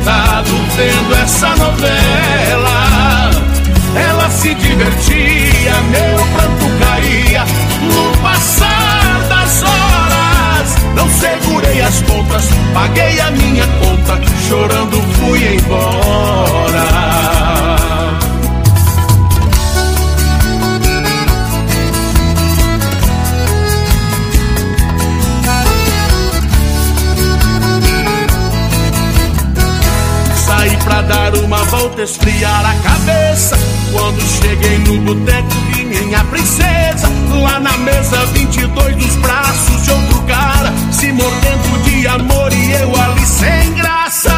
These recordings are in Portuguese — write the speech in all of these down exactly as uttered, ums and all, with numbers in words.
arrebentado vendo essa novela. Ela se divertia, meu pranto caía no passar das horas. Não segurei as pontas, paguei a minha conta, chorando fui embora. Saí pra dar uma volta, esfriar a cabeça. Quando cheguei no boteco vi minha princesa lá na mesa, vinte e dois dos braços de outro cara, se mordendo de amor e eu ali sem graça.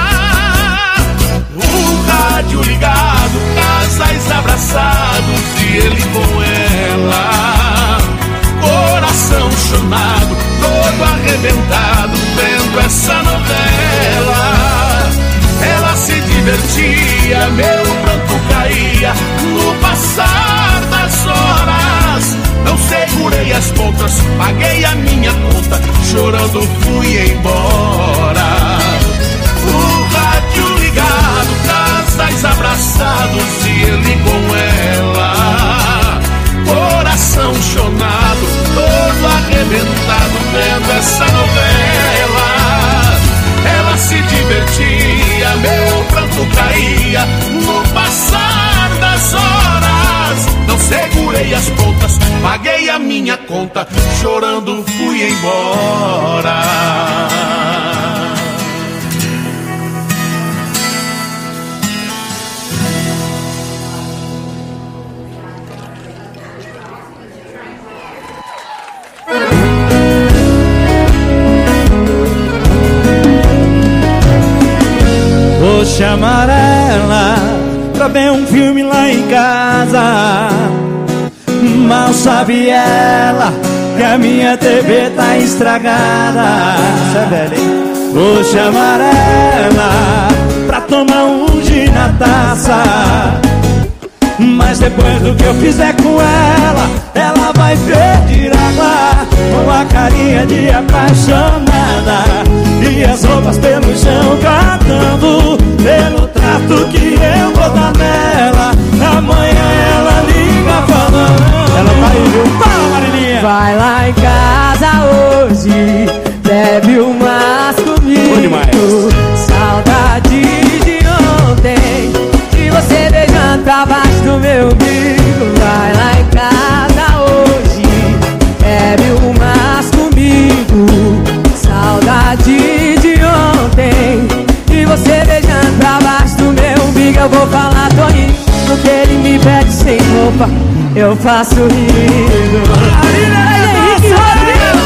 O rádio ligado, casais abraçados e ele com ela. Coração chonado, todo arrebentado vendo essa novela. Ela se divertia, meu pranto caía no passar das horas. Não segurei as pontas, paguei a minha conta, chorando fui embora. O rádio ligado, casais abraçados e ele com ela. Coração chonado, todo arrebentado vendo essa novela. Ela se divertia, meu pranto caía no passar das horas. Não segurei as pontas, paguei a minha conta, chorando fui embora. Vou chamar ela pra ver um filme lá em casa. Mal sabe ela que a minha T V tá estragada. Isso é velho, hein? Vou chamar ela pra tomar um gin na taça. Mas depois do que eu fizer com ela, ela vai pedir água com a carinha de apaixonada e as roupas pelo chão catando pelo trato que eu vou dar nela. Amanhã ela liga falando. Ela vai viu? Fala, Marilinha. Vai lá em casa hoje, bebe umas comigo. Saudade de ontem, de você beijando pra baixo do meu umbigo. Vai lá em casa hoje, bebe umas comigo. Saudade de ontem, de você beijando pra baixo do meu umbigo. Eu vou falar, tô rindo, que ele me pede sem roupa, eu faço rindo. Henrique Rodrigo!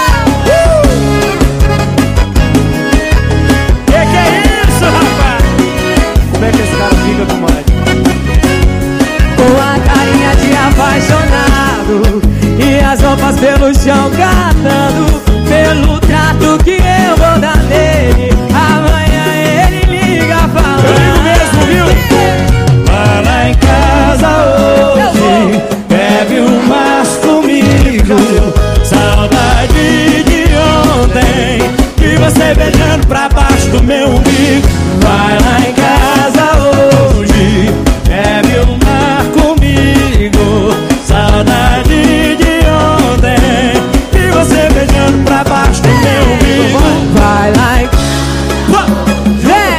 Que que é isso, rapaz? Como é que esse cara fica com mais? Com a carinha de apaixonado e as roupas pelo chão catando pelo trato que eu vou dar nele. Amanhã ele liga falando. Eu ligo mesmo, viu? Vai lá em casa hoje, bebe umas comigo. Saudade de ontem, de você beijando pra baixo do meu umbigo. Vai lá em casa hoje, bebe uma comigo. Saudade de ontem, de você beijando pra baixo do meu umbigo. Vai lá em... Vem!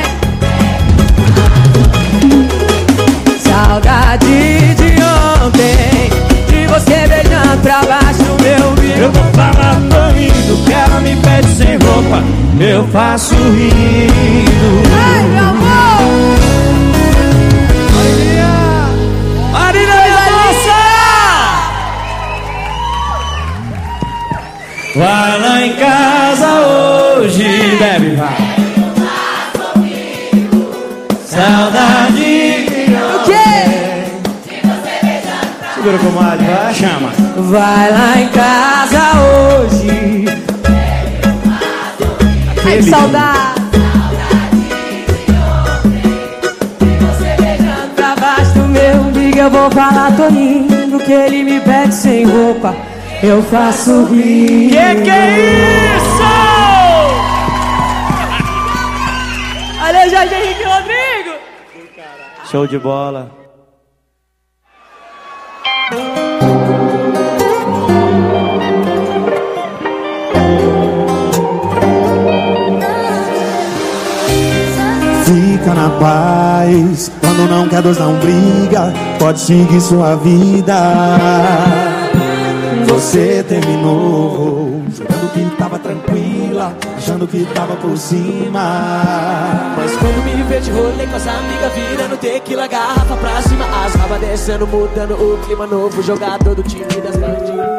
Saudade de ontem, de você beijando pra baixo do meu umbigo. Eu vou falar, tô indo, que ela me pede sem roupa, eu faço rindo. Ai, meu amor! Marília! Marília, vai lá em casa hoje, bebe, vai. Saudade. O quê? Segura como a vai, chama. Vai lá em casa hoje. Ai, que saudade. Você beijando pra baixo do meu umbigo. Eu vou falar, tô rindo, que ele me pede sem roupa, eu faço rir. Que que é isso? Valeu, Jorge Henrique Rodrigo! Show de bola. Fica na paz, quando não quer dois não briga, pode seguir sua vida. Você terminou, jurando que tava tranquila, achando que tava por cima. Mas quando me vê de rolê com as amigas, virando tequila, garrafa pra cima, as rabas descendo, mudando o clima, novo jogador do time das bandidas.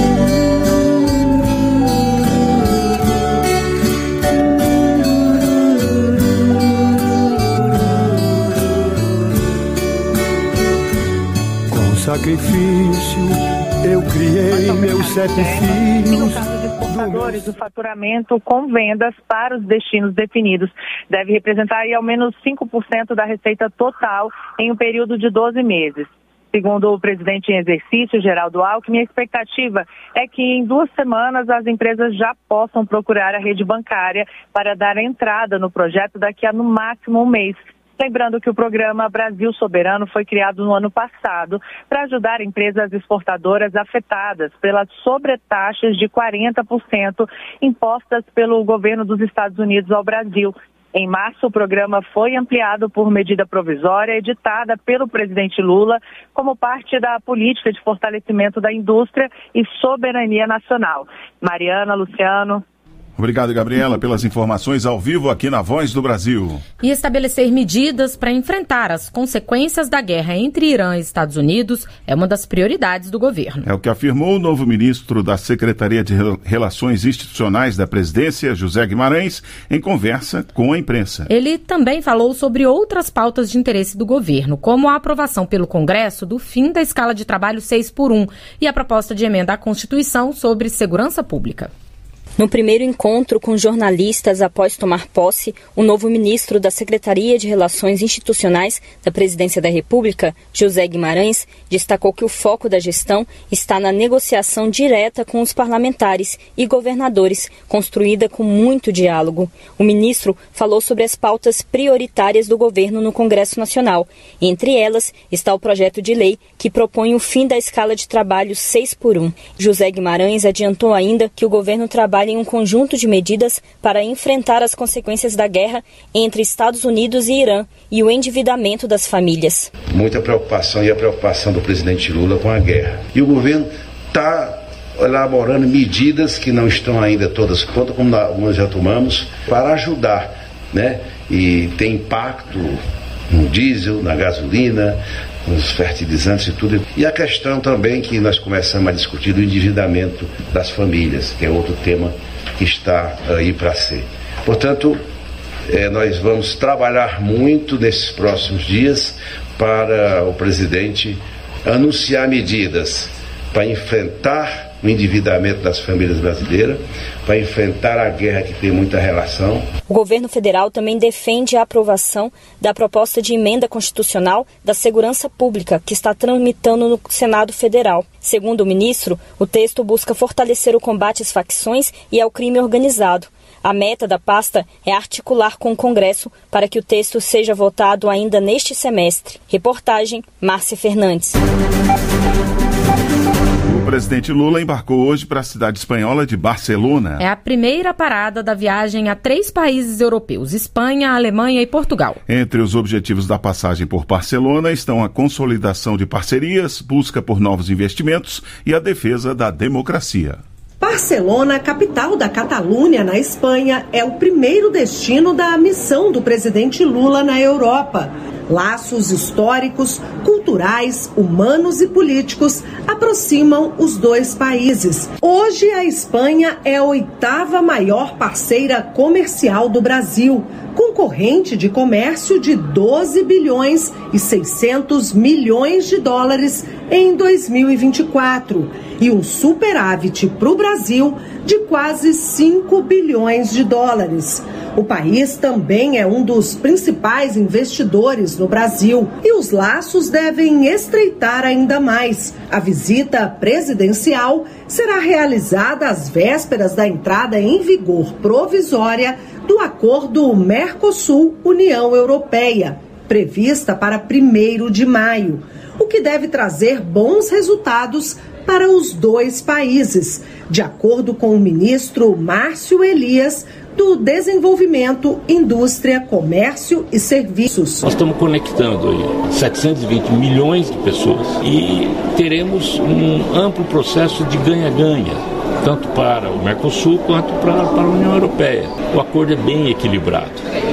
Sacrifício, eu criei meus sete filhos. No caso de exportadores, o faturamento com vendas para os destinos definidos deve representar aí ao menos cinco por cento da receita total em um período de doze meses. Segundo o presidente em exercício, Geraldo Alckmin, a expectativa é que em duas semanas as empresas já possam procurar a rede bancária para dar entrada no projeto daqui a no máximo um mês. Lembrando que o programa Brasil Soberano foi criado no ano passado para ajudar empresas exportadoras afetadas pelas sobretaxas de quarenta por cento impostas pelo governo dos Estados Unidos ao Brasil. Em março, o programa foi ampliado por medida provisória editada pelo presidente Lula como parte da política de fortalecimento da indústria e soberania nacional. Mariana, Luciano. Obrigado, Gabriela, pelas informações ao vivo aqui na Voz do Brasil. E estabelecer medidas para enfrentar as consequências da guerra entre Irã e Estados Unidos é uma das prioridades do governo. É o que afirmou o novo ministro da Secretaria de Relações Institucionais da Presidência, José Guimarães, em conversa com a imprensa. Ele também falou sobre outras pautas de interesse do governo, como a aprovação pelo Congresso do fim da escala de trabalho seis por um e a proposta de emenda à Constituição sobre segurança pública. No primeiro encontro com jornalistas após tomar posse, o novo ministro da Secretaria de Relações Institucionais da Presidência da República, José Guimarães, destacou que o foco da gestão está na negociação direta com os parlamentares e governadores, construída com muito diálogo. O ministro falou sobre as pautas prioritárias do governo no Congresso Nacional. Entre elas está o projeto de lei que propõe o fim da escala de trabalho seis por um. José Guimarães adiantou ainda que o governo trabalha em um conjunto de medidas para enfrentar as consequências da guerra entre Estados Unidos e Irã e o endividamento das famílias. Muita preocupação e a preocupação do presidente Lula com a guerra. E o governo está elaborando medidas que não estão ainda todas prontas, como nós já tomamos, para ajudar, né? E tem impacto no diesel, na gasolina, nos fertilizantes e tudo. E a questão também que nós começamos a discutir do endividamento das famílias, que é outro tema que está aí para ser. Portanto, é, nós vamos trabalhar muito nesses próximos dias para o presidente anunciar medidas para enfrentar o endividamento das famílias brasileiras, para enfrentar a guerra que tem muita relação. O governo federal também defende a aprovação da proposta de emenda constitucional da segurança pública, que está tramitando no Senado Federal. Segundo o ministro, o texto busca fortalecer o combate às facções e ao crime organizado. A meta da pasta é articular com o Congresso para que o texto seja votado ainda neste semestre. Reportagem, Márcia Fernandes. O presidente Lula embarcou hoje para a cidade espanhola de Barcelona. É a primeira parada da viagem a três países europeus: Espanha, Alemanha e Portugal. Entre os objetivos da passagem por Barcelona estão a consolidação de parcerias, busca por novos investimentos e a defesa da democracia. Barcelona, capital da Catalunha, na Espanha, é o primeiro destino da missão do presidente Lula na Europa. Laços históricos, culturais, humanos e políticos aproximam os dois países. Hoje, a Espanha é a oitava maior parceira comercial do Brasil, concorrente de comércio de doze bilhões e seiscentos milhões de dólares em dois mil e vinte e quatro e um superávit para o Brasil de quase cinco bilhões de dólares. O país também é um dos principais investidores no Brasil e os laços devem estreitar ainda mais. A visita presidencial será realizada às vésperas da entrada em vigor provisória do Acordo Mercosul-União Europeia, prevista para primeiro de maio, o que deve trazer bons resultados para os dois países, de acordo com o ministro Márcio Elias, do Desenvolvimento, Indústria, Comércio e Serviços. Nós estamos conectando aí setecentos e vinte milhões de pessoas e teremos um amplo processo de ganha-ganha, tanto para o Mercosul quanto para, para a União Europeia. O acordo é bem equilibrado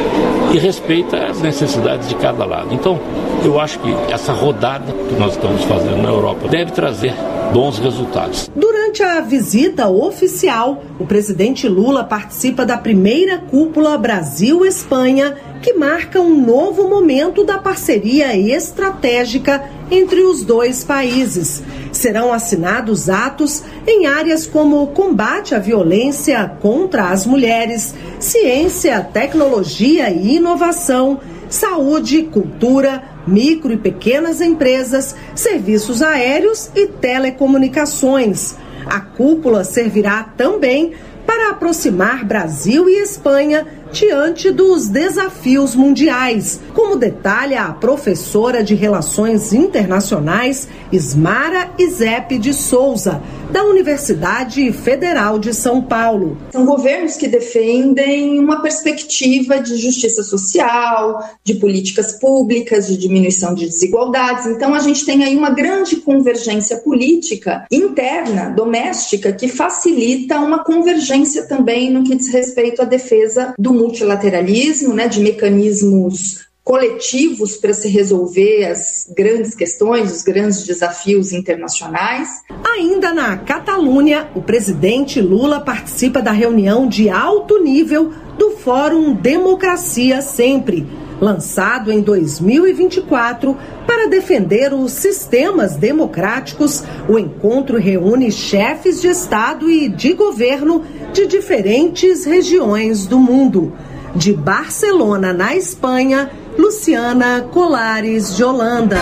e respeita as necessidades de cada lado. Então, eu acho que essa rodada que nós estamos fazendo na Europa deve trazer bons resultados. Durante a visita oficial, o presidente Lula participa da primeira cúpula Brasil-Espanha, que marca um novo momento da parceria estratégica entre os dois países. Serão assinados atos em áreas como combate à violência contra as mulheres, ciência, tecnologia e inovação, saúde, cultura, micro e pequenas empresas, serviços aéreos e telecomunicações. A cúpula servirá também para aproximar Brasil e Espanha diante dos desafios mundiais, como detalha a professora de Relações Internacionais Ismara Izep de Souza, da Universidade Federal de São Paulo. São governos que defendem uma perspectiva de justiça social, de políticas públicas, de diminuição de desigualdades. Então a gente tem aí uma grande convergência política interna, doméstica, que facilita uma convergência também no que diz respeito à defesa do multilateralismo, né, de mecanismos coletivos para se resolver as grandes questões, os grandes desafios internacionais. Ainda na Catalunha, o presidente Lula participa da reunião de alto nível do Fórum Democracia Sempre, lançado em dois mil e vinte e quatro para defender os sistemas democráticos. O encontro reúne chefes de Estado e de governo de diferentes regiões do mundo. De Barcelona, na Espanha, Luciana Colares de Holanda.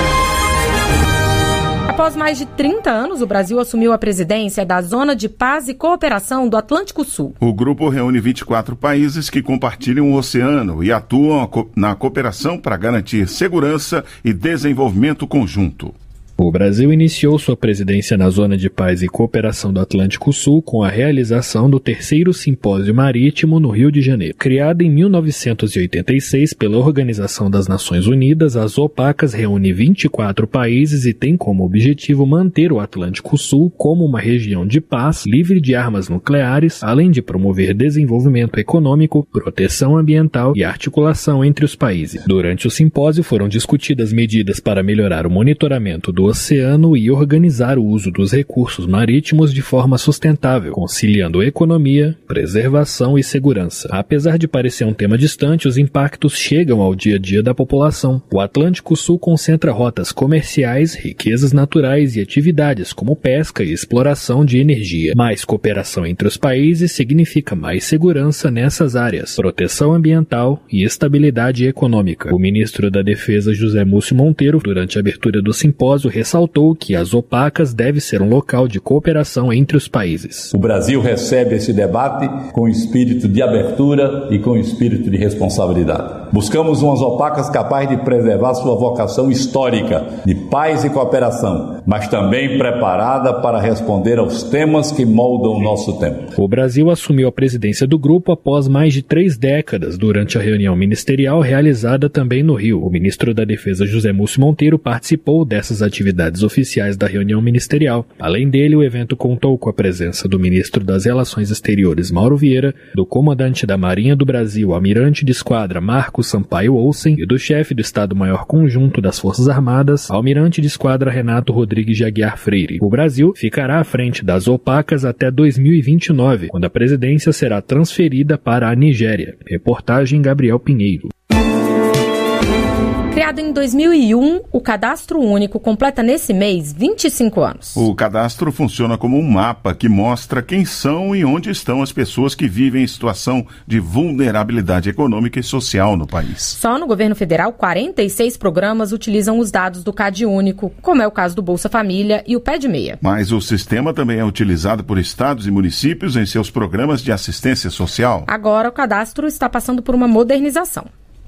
Após mais de trinta anos, o Brasil assumiu a presidência da Zona de Paz e Cooperação do Atlântico Sul. O grupo reúne vinte e quatro países que compartilham o oceano e atuam na cooperação para garantir segurança e desenvolvimento conjunto. O Brasil iniciou sua presidência na Zona de Paz e Cooperação do Atlântico Sul com a realização do terceiro Simpósio Marítimo no Rio de Janeiro. Criada em mil novecentos e oitenta e seis pela Organização das Nações Unidas, a ZOPACAS reúne vinte e quatro países e tem como objetivo manter o Atlântico Sul como uma região de paz, livre de armas nucleares, além de promover desenvolvimento econômico, proteção ambiental e articulação entre os países. Durante o simpósio foram discutidas medidas para melhorar o monitoramento do oceano e organizar o uso dos recursos marítimos de forma sustentável, conciliando economia, preservação e segurança. Apesar de parecer um tema distante, os impactos chegam ao dia a dia da população. O Atlântico Sul concentra rotas comerciais, riquezas naturais e atividades como pesca e exploração de energia. Mais cooperação entre os países significa mais segurança nessas áreas, proteção ambiental e estabilidade econômica. O ministro da Defesa, José Múcio Monteiro, durante a abertura do simpósio, ressaltou que as OPACAS deve ser um local de cooperação entre os países. O Brasil recebe esse debate com espírito de abertura e com espírito de responsabilidade. Buscamos umas OPACAS capazes de preservar sua vocação histórica de paz e cooperação, mas também preparada para responder aos temas que moldam o nosso tempo. O Brasil assumiu a presidência do grupo após mais de três décadas, durante a reunião ministerial realizada também no Rio. O ministro da Defesa, José Múcio Monteiro, participou dessas atividades atividades oficiais da reunião ministerial. Além dele, o evento contou com a presença do ministro das Relações Exteriores, Mauro Vieira, do comandante da Marinha do Brasil, almirante de esquadra Marcos Sampaio Olsen, e do chefe do Estado-Maior Conjunto das Forças Armadas, almirante de esquadra Renato Rodrigues de Aguiar Freire. O Brasil ficará à frente das OPACAS até dois mil e vinte e nove, quando a presidência será transferida para a Nigéria. Reportagem Gabriel Pinheiro. Criado em dois mil e um, o Cadastro Único completa nesse mês vinte e cinco anos. O cadastro funciona como um mapa que mostra quem são e onde estão as pessoas que vivem em situação de vulnerabilidade econômica e social no país. Só no governo federal, quarenta e seis programas utilizam os dados do Cade Único, como é o caso do Bolsa Família e o Pé de Meia. Mas o sistema também é utilizado por estados e municípios em seus programas de assistência social. Agora, o cadastro está passando por uma modernização.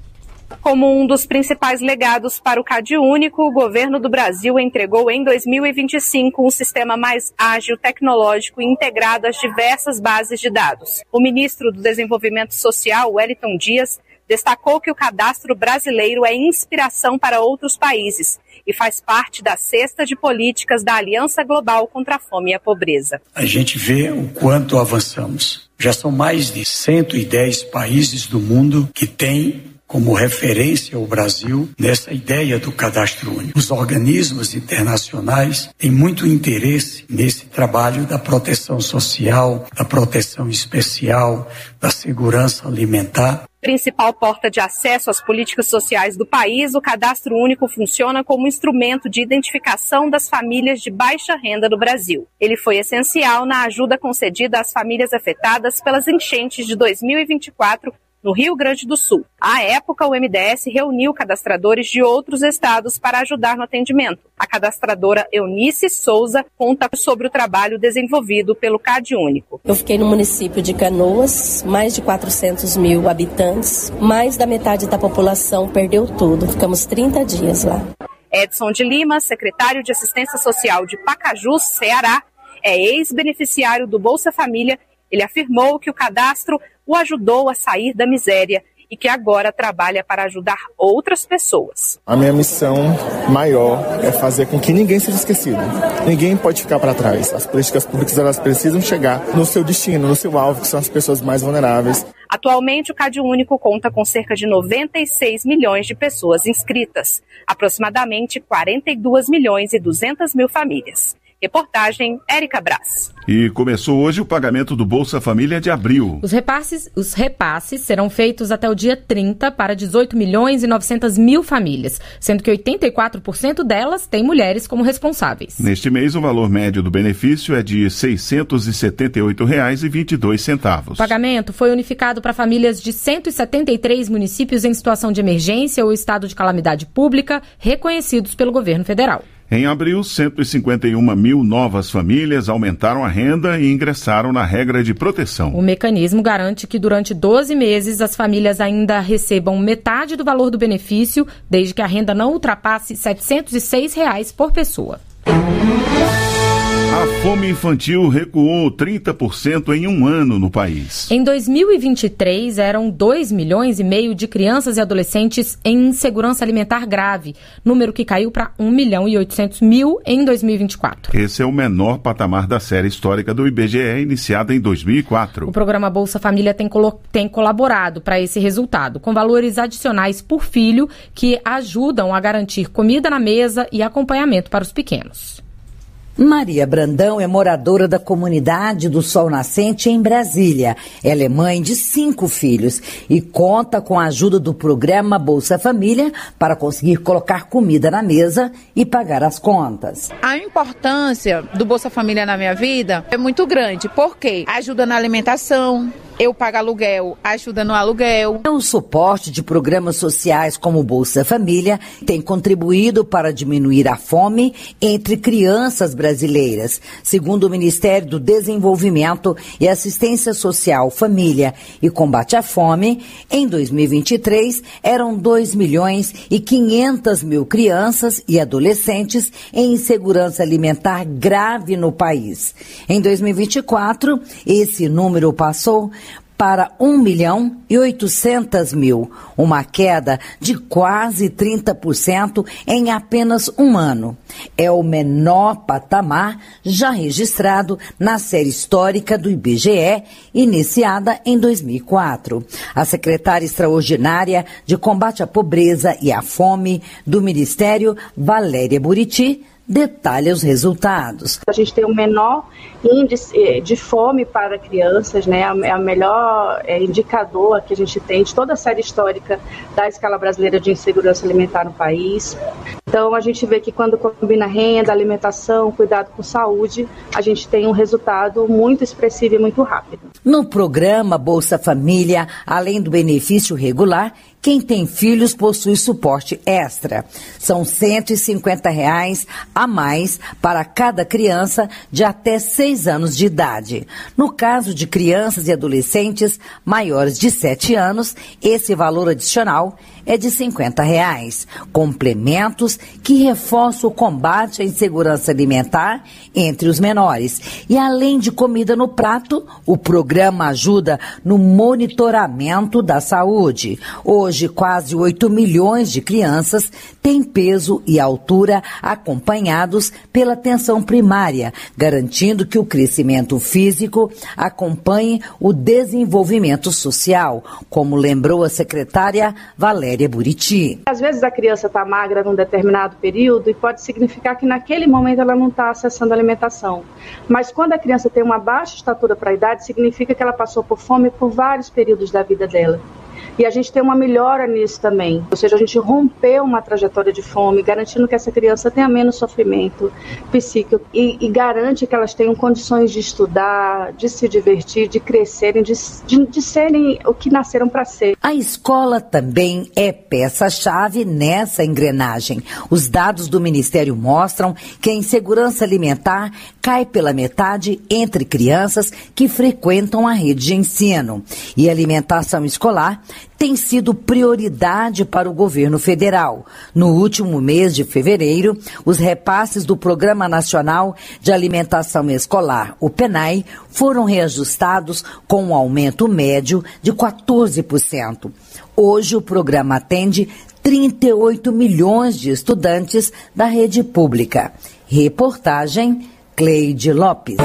Como um dos principais legados para o Cade Único, o governo do Brasil entregou em dois mil e vinte e cinco um sistema mais ágil, tecnológico e integrado às diversas bases de dados. O ministro do Desenvolvimento Social, Wellington Dias, destacou que o cadastro brasileiro é inspiração para outros países e faz parte da cesta de políticas da Aliança Global contra a Fome e a Pobreza. A gente vê o quanto avançamos. Já são mais de cento e dez países do mundo que têm como referência o Brasil nessa ideia do cadastro único. Os organismos internacionais têm muito interesse nesse trabalho da proteção social, da proteção especial, da segurança alimentar. Principal porta de acesso às políticas sociais do país, o Cadastro Único funciona como instrumento de identificação das famílias de baixa renda do Brasil. Ele foi essencial na ajuda concedida às famílias afetadas pelas enchentes de dois mil e vinte e quatro, no Rio Grande do Sul. À época, o M D S reuniu cadastradores de outros estados para ajudar no atendimento. A cadastradora Eunice Souza conta sobre o trabalho desenvolvido pelo Cade Único. Eu fiquei no município de Canoas, mais de quatrocentos mil habitantes, mais da metade da população perdeu tudo. Ficamos trinta dias lá. Edson de Lima, secretário de Assistência Social de Pacajus, Ceará, é ex-beneficiário do Bolsa Família. Ele afirmou que o cadastro o ajudou a sair da miséria e que agora trabalha para ajudar outras pessoas. A minha missão maior é fazer com que ninguém seja esquecido. Ninguém pode ficar para trás. As políticas públicas elas precisam chegar no seu destino, no seu alvo, que são as pessoas mais vulneráveis. Atualmente, o Cade Único conta com cerca de noventa e seis milhões de pessoas inscritas, aproximadamente quarenta e dois milhões e duzentas mil famílias. Reportagem Érica Braz. E começou hoje o pagamento do Bolsa Família de abril. Os repasses, os repasses serão feitos até o dia trinta para dezoito milhões e novecentas mil famílias, sendo que oitenta e quatro por cento delas têm mulheres como responsáveis. Neste mês, o valor médio do benefício é de seiscentos e setenta e oito reais e vinte e dois centavos. O pagamento foi unificado para famílias de cento e setenta e três municípios em situação de emergência ou estado de calamidade pública reconhecidos pelo governo federal. Em abril, cento e cinquenta e uma mil novas famílias aumentaram a renda e ingressaram na regra de proteção. O mecanismo garante que durante doze meses as famílias ainda recebam metade do valor do benefício, desde que a renda não ultrapasse setecentos e seis reais por pessoa. A fome infantil recuou trinta por cento em um ano no país. Em dois mil e vinte e três, eram dois milhões e meio de crianças e adolescentes em insegurança alimentar grave, número que caiu para um milhão e oitocentos mil em dois mil e vinte e quatro. Esse é o menor patamar da série histórica do I B G E, iniciada em dois mil e quatro. O programa Bolsa Família tem, colo- tem colaborado para esse resultado, com valores adicionais por filho que ajudam a garantir comida na mesa e acompanhamento para os pequenos. Maria Brandão é moradora da comunidade do Sol Nascente em Brasília. Ela é mãe de cinco filhos e conta com a ajuda do programa Bolsa Família para conseguir colocar comida na mesa e pagar as contas. A importância do Bolsa Família na minha vida é muito grande, porque ajuda na alimentação, eu pago aluguel, ajuda no aluguel. O suporte de programas sociais como Bolsa Família tem contribuído para diminuir a fome entre crianças brasileiras. Segundo o Ministério do Desenvolvimento e Assistência Social, Família e Combate à Fome, em dois mil e vinte e três eram dois milhões e quinhentas mil crianças e adolescentes em insegurança alimentar grave no país. Em dois mil e vinte e quatro, esse número passou para um milhão e oitocentas mil, uma queda de quase trinta por cento em apenas um ano. É o menor patamar já registrado na série histórica do I B G E, iniciada em dois mil e quatro. A secretária extraordinária de Combate à Pobreza e à Fome do Ministério, Valéria Buriti, detalha os resultados. A gente tem o menor índice de fome para crianças, né? É a melhor é, indicador que a gente tem de toda a série histórica da escala brasileira de insegurança alimentar no país. Então a gente vê que quando combina renda, alimentação, cuidado com saúde, a gente tem um resultado muito expressivo e muito rápido. No programa Bolsa Família, além do benefício regular, quem tem filhos possui suporte extra. São cento e cinquenta reais a mais para cada criança de até seis anos de idade. No caso de crianças e adolescentes maiores de sete anos, esse valor adicional é de cinquenta reais. Complementos que reforçam o combate à insegurança alimentar entre os menores. E além de comida no prato, o programa ajuda no monitoramento da saúde. Hoje, quase oito milhões de crianças têm peso e altura acompanhados pela atenção primária, garantindo que o crescimento físico acompanhe o desenvolvimento social, como lembrou a secretária Valéria Buriti. Às vezes a criança está magra num determinado período e pode significar que naquele momento ela não está acessando a alimentação. Mas quando a criança tem uma baixa estatura para a idade, significa que ela passou por fome por vários períodos da vida dela. E a gente tem uma melhora nisso também, ou seja, a gente rompeu uma trajetória de fome, garantindo que essa criança tenha menos sofrimento psíquico e, e garante que elas tenham condições de estudar, de se divertir, de crescerem, de, de, de serem o que nasceram para ser. A escola também é peça-chave nessa engrenagem. Os dados do Ministério mostram que a insegurança alimentar cai pela metade entre crianças que frequentam a rede de ensino. E a alimentação escolar tem sido prioridade para o governo federal. No último mês de fevereiro, os repasses do Programa Nacional de Alimentação Escolar, o PENAE, foram reajustados com um aumento médio de quatorze por cento. Hoje, o programa atende trinta e oito milhões de estudantes da rede pública. Reportagem, Cleide Lopes.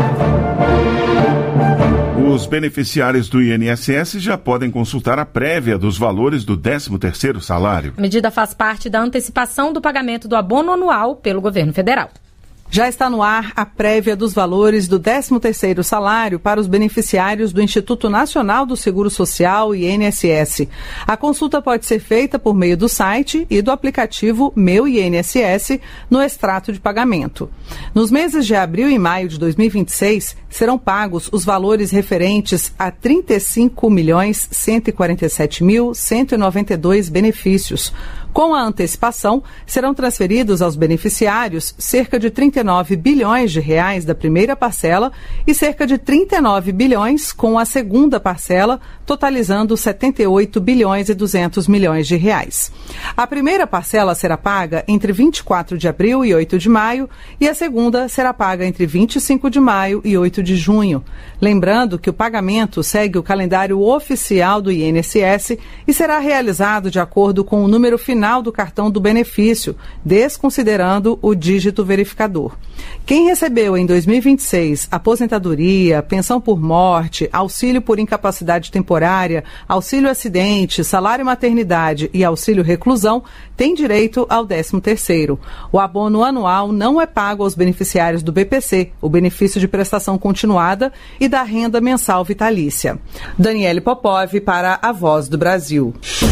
Os beneficiários do I N S S já podem consultar a prévia dos valores do décimo terceiro salário. A medida faz parte da antecipação do pagamento do abono anual pelo governo federal. Já está no ar a prévia dos valores do décimo terceiro salário para os beneficiários do Instituto Nacional do Seguro Social e I N S S. A consulta pode ser feita por meio do site e do aplicativo Meu I N S S no extrato de pagamento. Nos meses de abril e maio de dois mil e vinte e seis, serão pagos os valores referentes a trinta e cinco milhões cento e quarenta e sete mil cento e noventa e dois benefícios. Com a antecipação, serão transferidos aos beneficiários cerca de trinta e nove bilhões de reais da primeira parcela e cerca de trinta e nove bilhões com a segunda parcela, totalizando setenta e oito bilhões e duzentos milhões de reais. A primeira parcela será paga entre vinte e quatro de abril e oito de maio e a segunda será paga entre vinte e cinco de maio e oito de junho. Lembrando que o pagamento segue o calendário oficial do I N S S e será realizado de acordo com o número final do cartão do benefício, desconsiderando o dígito verificador. Quem recebeu em dois mil e vinte e seis aposentadoria, pensão por morte, auxílio por incapacidade temporária, auxílio acidente, salário maternidade e auxílio reclusão tem direito ao décimo terceiro. O abono anual não é pago aos beneficiários do B P C, o benefício de prestação continuada, e da renda mensal vitalícia. Daniele Popov para a Voz do Brasil.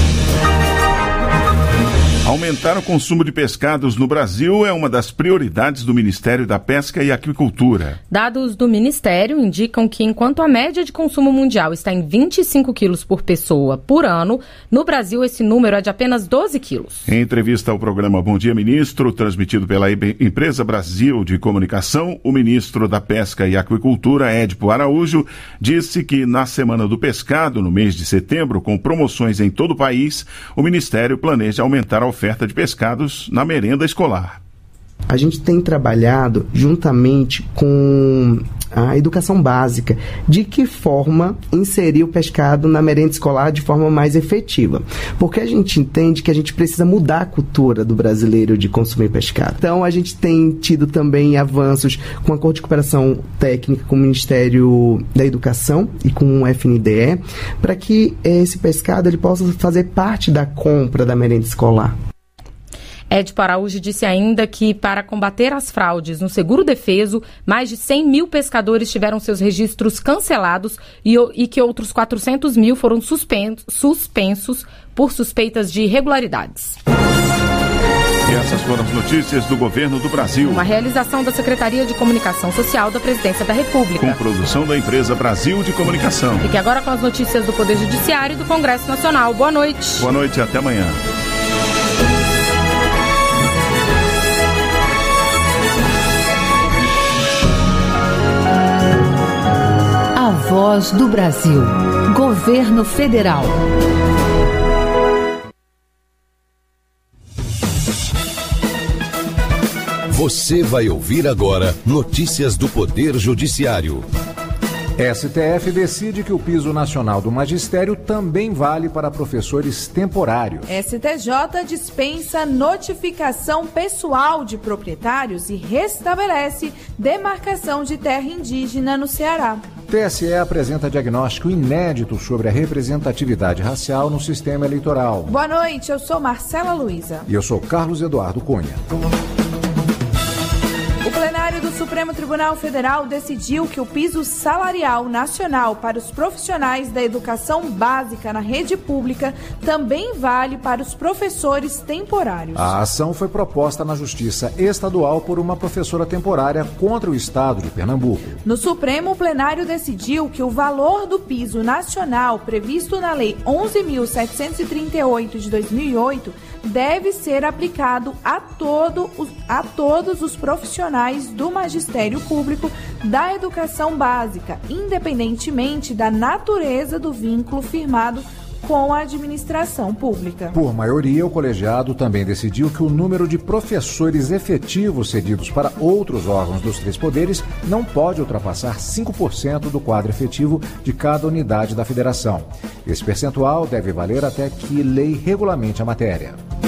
Aumentar o consumo de pescados no Brasil é uma das prioridades do Ministério da Pesca e Aquicultura. Dados do Ministério indicam que, enquanto a média de consumo mundial está em vinte e cinco quilos por pessoa por ano, no Brasil esse número é de apenas doze quilos. Em entrevista ao programa Bom Dia Ministro, transmitido pela Empresa Brasil de Comunicação, o ministro da Pesca e Aquicultura, Edipo Araújo, disse que na Semana do Pescado, no mês de setembro, com promoções em todo o país, o Ministério planeja aumentar a oferta de pescados na merenda escolar. A gente tem trabalhado juntamente com a educação básica, de que forma inserir o pescado na merenda escolar de forma mais efetiva. Porque a gente entende que a gente precisa mudar a cultura do brasileiro de consumir pescado. Então a gente tem tido também avanços com a acordo de cooperação técnica com o Ministério da Educação e com o F N D E, para que esse pescado ele possa fazer parte da compra da merenda escolar. Edipo Araújo disse ainda que, para combater as fraudes no seguro-defeso, mais de cem mil pescadores tiveram seus registros cancelados e, e que outros quatrocentos mil foram suspensos, suspensos por suspeitas de irregularidades. E essas foram as notícias do governo do Brasil. Uma realização da Secretaria de Comunicação Social da Presidência da República. Com produção da empresa Brasil de Comunicação. Fique agora com as notícias do Poder Judiciário e do Congresso Nacional. Boa noite. Boa noite e até amanhã. A Voz do Brasil. Governo Federal. Você vai ouvir agora notícias do Poder Judiciário. S T F decide que o piso nacional do magistério também vale para professores temporários. S T J dispensa notificação pessoal de proprietários e restabelece demarcação de terra indígena no Ceará. T S E apresenta diagnóstico inédito sobre a representatividade racial no sistema eleitoral. Boa noite, eu sou Marcela Luiza. E eu sou Carlos Eduardo Cunha. O plenário do Supremo Tribunal Federal decidiu que o piso salarial nacional para os profissionais da educação básica na rede pública também vale para os professores temporários. A ação foi proposta na Justiça Estadual por uma professora temporária contra o Estado de Pernambuco. No Supremo, o plenário decidiu que o valor do piso nacional previsto na Lei onze mil setecentos e trinta e oito de dois mil e oito deve ser aplicado a, todo, a todos os profissionais do magistério público da educação básica, independentemente da natureza do vínculo firmado com a administração pública. Por maioria, o colegiado também decidiu que o número de professores efetivos cedidos para outros órgãos dos três poderes não pode ultrapassar cinco por cento do quadro efetivo de cada unidade da federação. Esse percentual deve valer até que lei regulamente a matéria.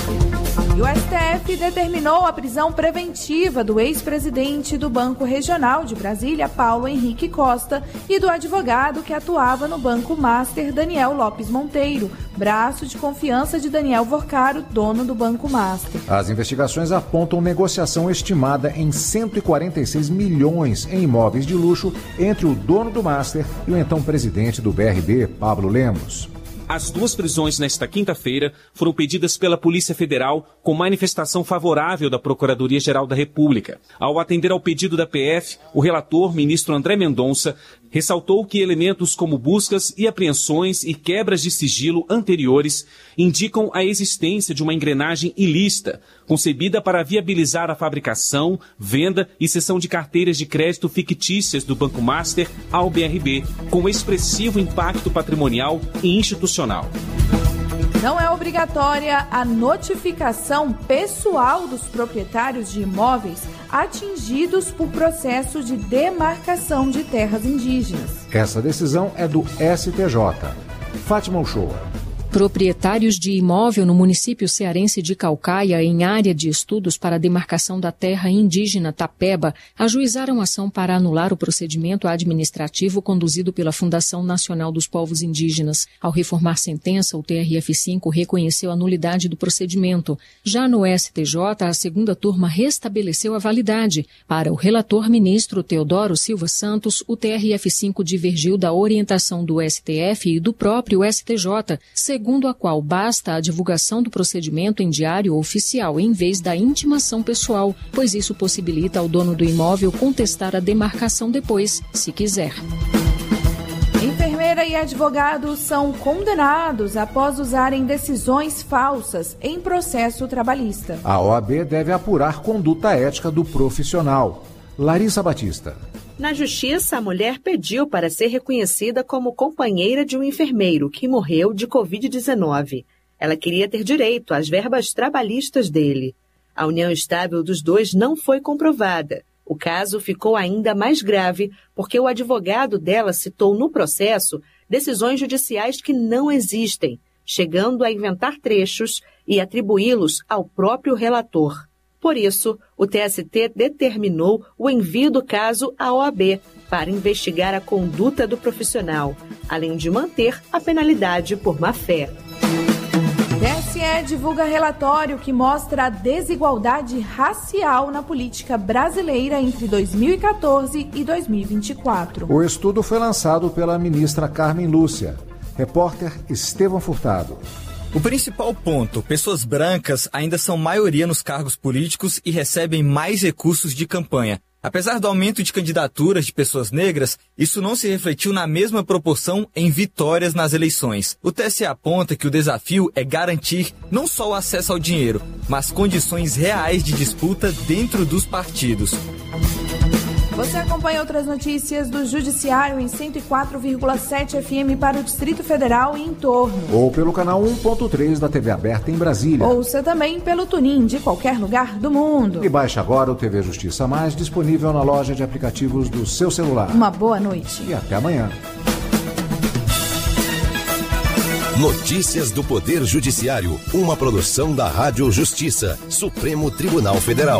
E o S T F determinou a prisão preventiva do ex-presidente do Banco Regional de Brasília, Paulo Henrique Costa, e do advogado que atuava no Banco Master, Daniel Lopes Monteiro, braço de confiança de Daniel Vorcaro, dono do Banco Master. As investigações apontam negociação estimada em cento e quarenta e seis milhões em imóveis de luxo entre o dono do Master e o então presidente do B R B, Pablo Lemos. As duas prisões nesta quinta-feira foram pedidas pela Polícia Federal com manifestação favorável da Procuradoria-Geral da República. Ao atender ao pedido da P F, o relator, ministro André Mendonça, ressaltou que elementos como buscas e apreensões e quebras de sigilo anteriores indicam a existência de uma engrenagem ilícita, concebida para viabilizar a fabricação, venda e cessão de carteiras de crédito fictícias do Banco Master ao B R B, com expressivo impacto patrimonial e institucional. Não é obrigatória a notificação pessoal dos proprietários de imóveis atingidos por processo de demarcação de terras indígenas. Essa decisão é do S T J. Fátima Uchoa. Proprietários de imóvel no município cearense de Caucaia, em área de estudos para a demarcação da terra indígena Tapeba, ajuizaram ação para anular o procedimento administrativo conduzido pela Fundação Nacional dos Povos Indígenas. Ao reformar sentença, o T R F cinco reconheceu a nulidade do procedimento. Já no S T J, a segunda turma restabeleceu a validade. Para o relator ministro Teodoro Silva Santos, o T R F cinco divergiu da orientação do S T F e do próprio S T J, segundo a qual basta a divulgação do procedimento em diário oficial em vez da intimação pessoal, pois isso possibilita ao dono do imóvel contestar a demarcação depois, se quiser. Enfermeira e advogado são condenados após usarem decisões falsas em processo trabalhista. A O A B deve apurar conduta ética do profissional. Larissa Batista. Na justiça, a mulher pediu para ser reconhecida como companheira de um enfermeiro que morreu de covid dezenove. Ela queria ter direito às verbas trabalhistas dele. A união estável dos dois não foi comprovada. O caso ficou ainda mais grave porque o advogado dela citou no processo decisões judiciais que não existem, chegando a inventar trechos e atribuí-los ao próprio relator. Por isso, o T S T determinou o envio do caso à O A B para investigar a conduta do profissional, além de manter a penalidade por má-fé. T T S E divulga relatório que mostra a desigualdade racial na política brasileira entre dois mil e quatorze e dois mil e vinte e quatro. O estudo foi lançado pela ministra Carmen Lúcia. Repórter Estevão Furtado. O principal ponto: pessoas brancas ainda são maioria nos cargos políticos e recebem mais recursos de campanha. Apesar do aumento de candidaturas de pessoas negras, isso não se refletiu na mesma proporção em vitórias nas eleições. O T S E aponta que o desafio é garantir não só o acesso ao dinheiro, mas condições reais de disputa dentro dos partidos. Você acompanha outras notícias do Judiciário em cento e quatro vírgula sete F M para o Distrito Federal e em torno. Ou pelo canal um ponto três da T V Aberta em Brasília. Ouça também pelo TuneIn de qualquer lugar do mundo. E baixe agora o T V Justiça Mais, disponível na loja de aplicativos do seu celular. Uma boa noite. E até amanhã. Notícias do Poder Judiciário, uma produção da Rádio Justiça, Supremo Tribunal Federal.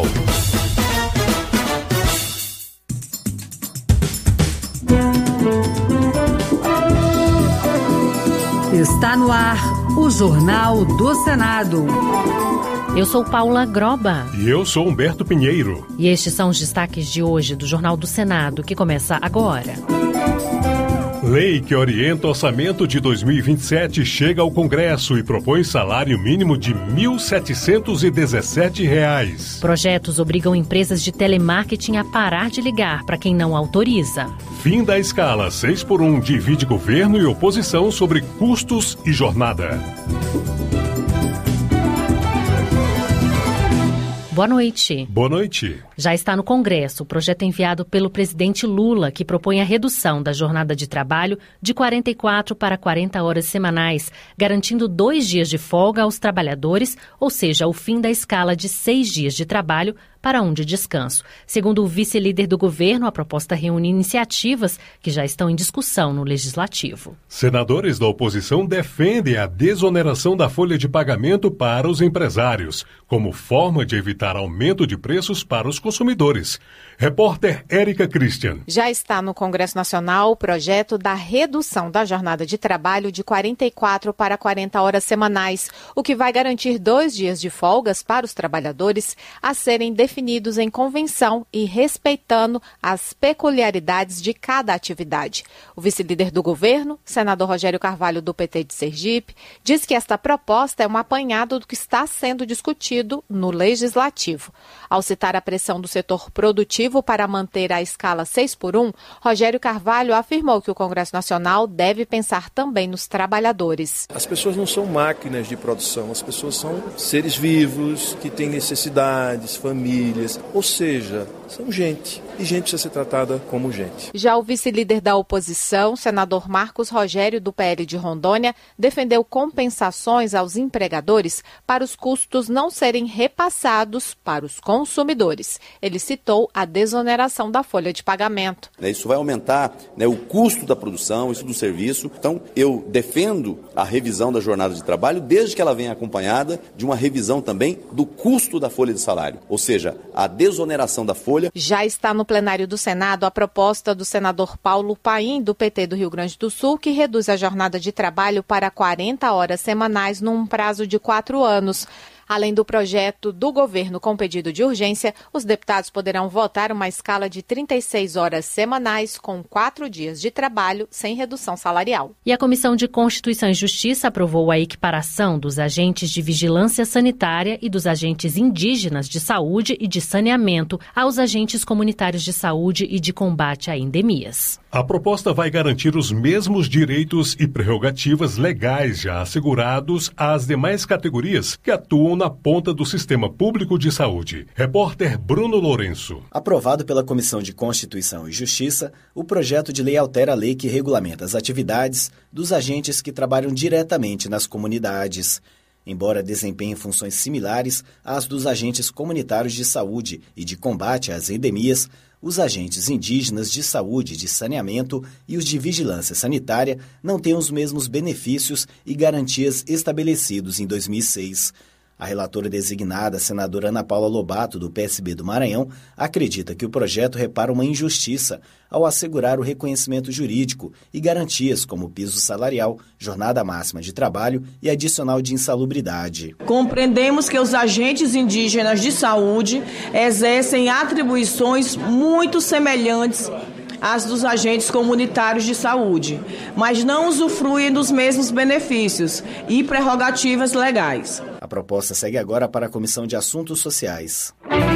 Está no ar o Jornal do Senado. Eu sou Paula Groba. E eu sou Humberto Pinheiro. E estes são os destaques de hoje do Jornal do Senado, que começa agora. Lei que orienta o orçamento de dois mil e vinte e sete chega ao Congresso e propõe salário mínimo de mil setecentos e dezessete reais. Projetos obrigam empresas de telemarketing a parar de ligar para quem não autoriza. Fim da escala seis por um divide governo e oposição sobre custos e jornada. Boa noite. Boa noite. Já está no Congresso o projeto enviado pelo presidente Lula, que propõe a redução da jornada de trabalho de quarenta e quatro para quarenta horas semanais, garantindo dois dias de folga aos trabalhadores, ou seja, o fim da escala de seis dias de trabalho para um de descanso. Segundo o vice-líder do governo, a proposta reúne iniciativas que já estão em discussão no Legislativo. Senadores da oposição defendem a desoneração da folha de pagamento para os empresários, como forma de evitar aumento de preços para os consumidores. Repórter Érica Christian. Já está no Congresso Nacional o projeto da redução da jornada de trabalho de quarenta e quatro para quarenta horas semanais, o que vai garantir dois dias de folgas para os trabalhadores a serem definidos em convenção e respeitando as peculiaridades de cada atividade. O vice-líder do governo, senador Rogério Carvalho, do P T de Sergipe, diz que esta proposta é um apanhado do que está sendo discutido no Legislativo. Ao citar a pressão do setor produtivo para manter a escala seis por um, Rogério Carvalho afirmou que o Congresso Nacional deve pensar também nos trabalhadores. As pessoas não são máquinas de produção, as pessoas são seres vivos que têm necessidades, famílias, ou seja, são gente. E gente precisa ser tratada como gente. Já o vice-líder da oposição, senador Marcos Rogério, do P L de Rondônia, defendeu compensações aos empregadores para os custos não serem repassados para os consumidores. Ele citou a desoneração da folha de pagamento. Isso vai aumentar, né, o custo da produção, isso do serviço. Então, eu defendo a revisão da jornada de trabalho, desde que ela venha acompanhada de uma revisão também do custo da folha de salário, ou seja, a desoneração da folha. Já está no plenário do Senado a proposta do senador Paulo Paim, do P T do Rio Grande do Sul, que reduz a jornada de trabalho para quarenta horas semanais num prazo de quatro anos. Além do projeto do governo com pedido de urgência, os deputados poderão votar uma escala de trinta e seis horas semanais com quatro dias de trabalho sem redução salarial. E a Comissão de Constituição e Justiça aprovou a equiparação dos agentes de vigilância sanitária e dos agentes indígenas de saúde e de saneamento aos agentes comunitários de saúde e de combate a endemias. A proposta vai garantir os mesmos direitos e prerrogativas legais já assegurados às demais categorias que atuam na ponta do sistema público de saúde. Repórter Bruno Lourenço. Aprovado pela Comissão de Constituição e Justiça, o projeto de lei altera a lei que regulamenta as atividades dos agentes que trabalham diretamente nas comunidades. Embora desempenhem funções similares às dos agentes comunitários de saúde e de combate às endemias, os agentes indígenas de saúde, de saneamento e os de vigilância sanitária não têm os mesmos benefícios e garantias estabelecidos em dois mil e seis. A relatora designada, a senadora Ana Paula Lobato, do P S B do Maranhão, acredita que o projeto repara uma injustiça ao assegurar o reconhecimento jurídico e garantias como piso salarial, jornada máxima de trabalho e adicional de insalubridade. Compreendemos que os agentes indígenas de saúde exercem atribuições muito semelhantes às dos agentes comunitários de saúde, mas não usufruem dos mesmos benefícios e prerrogativas legais. A proposta segue agora para a Comissão de Assuntos Sociais.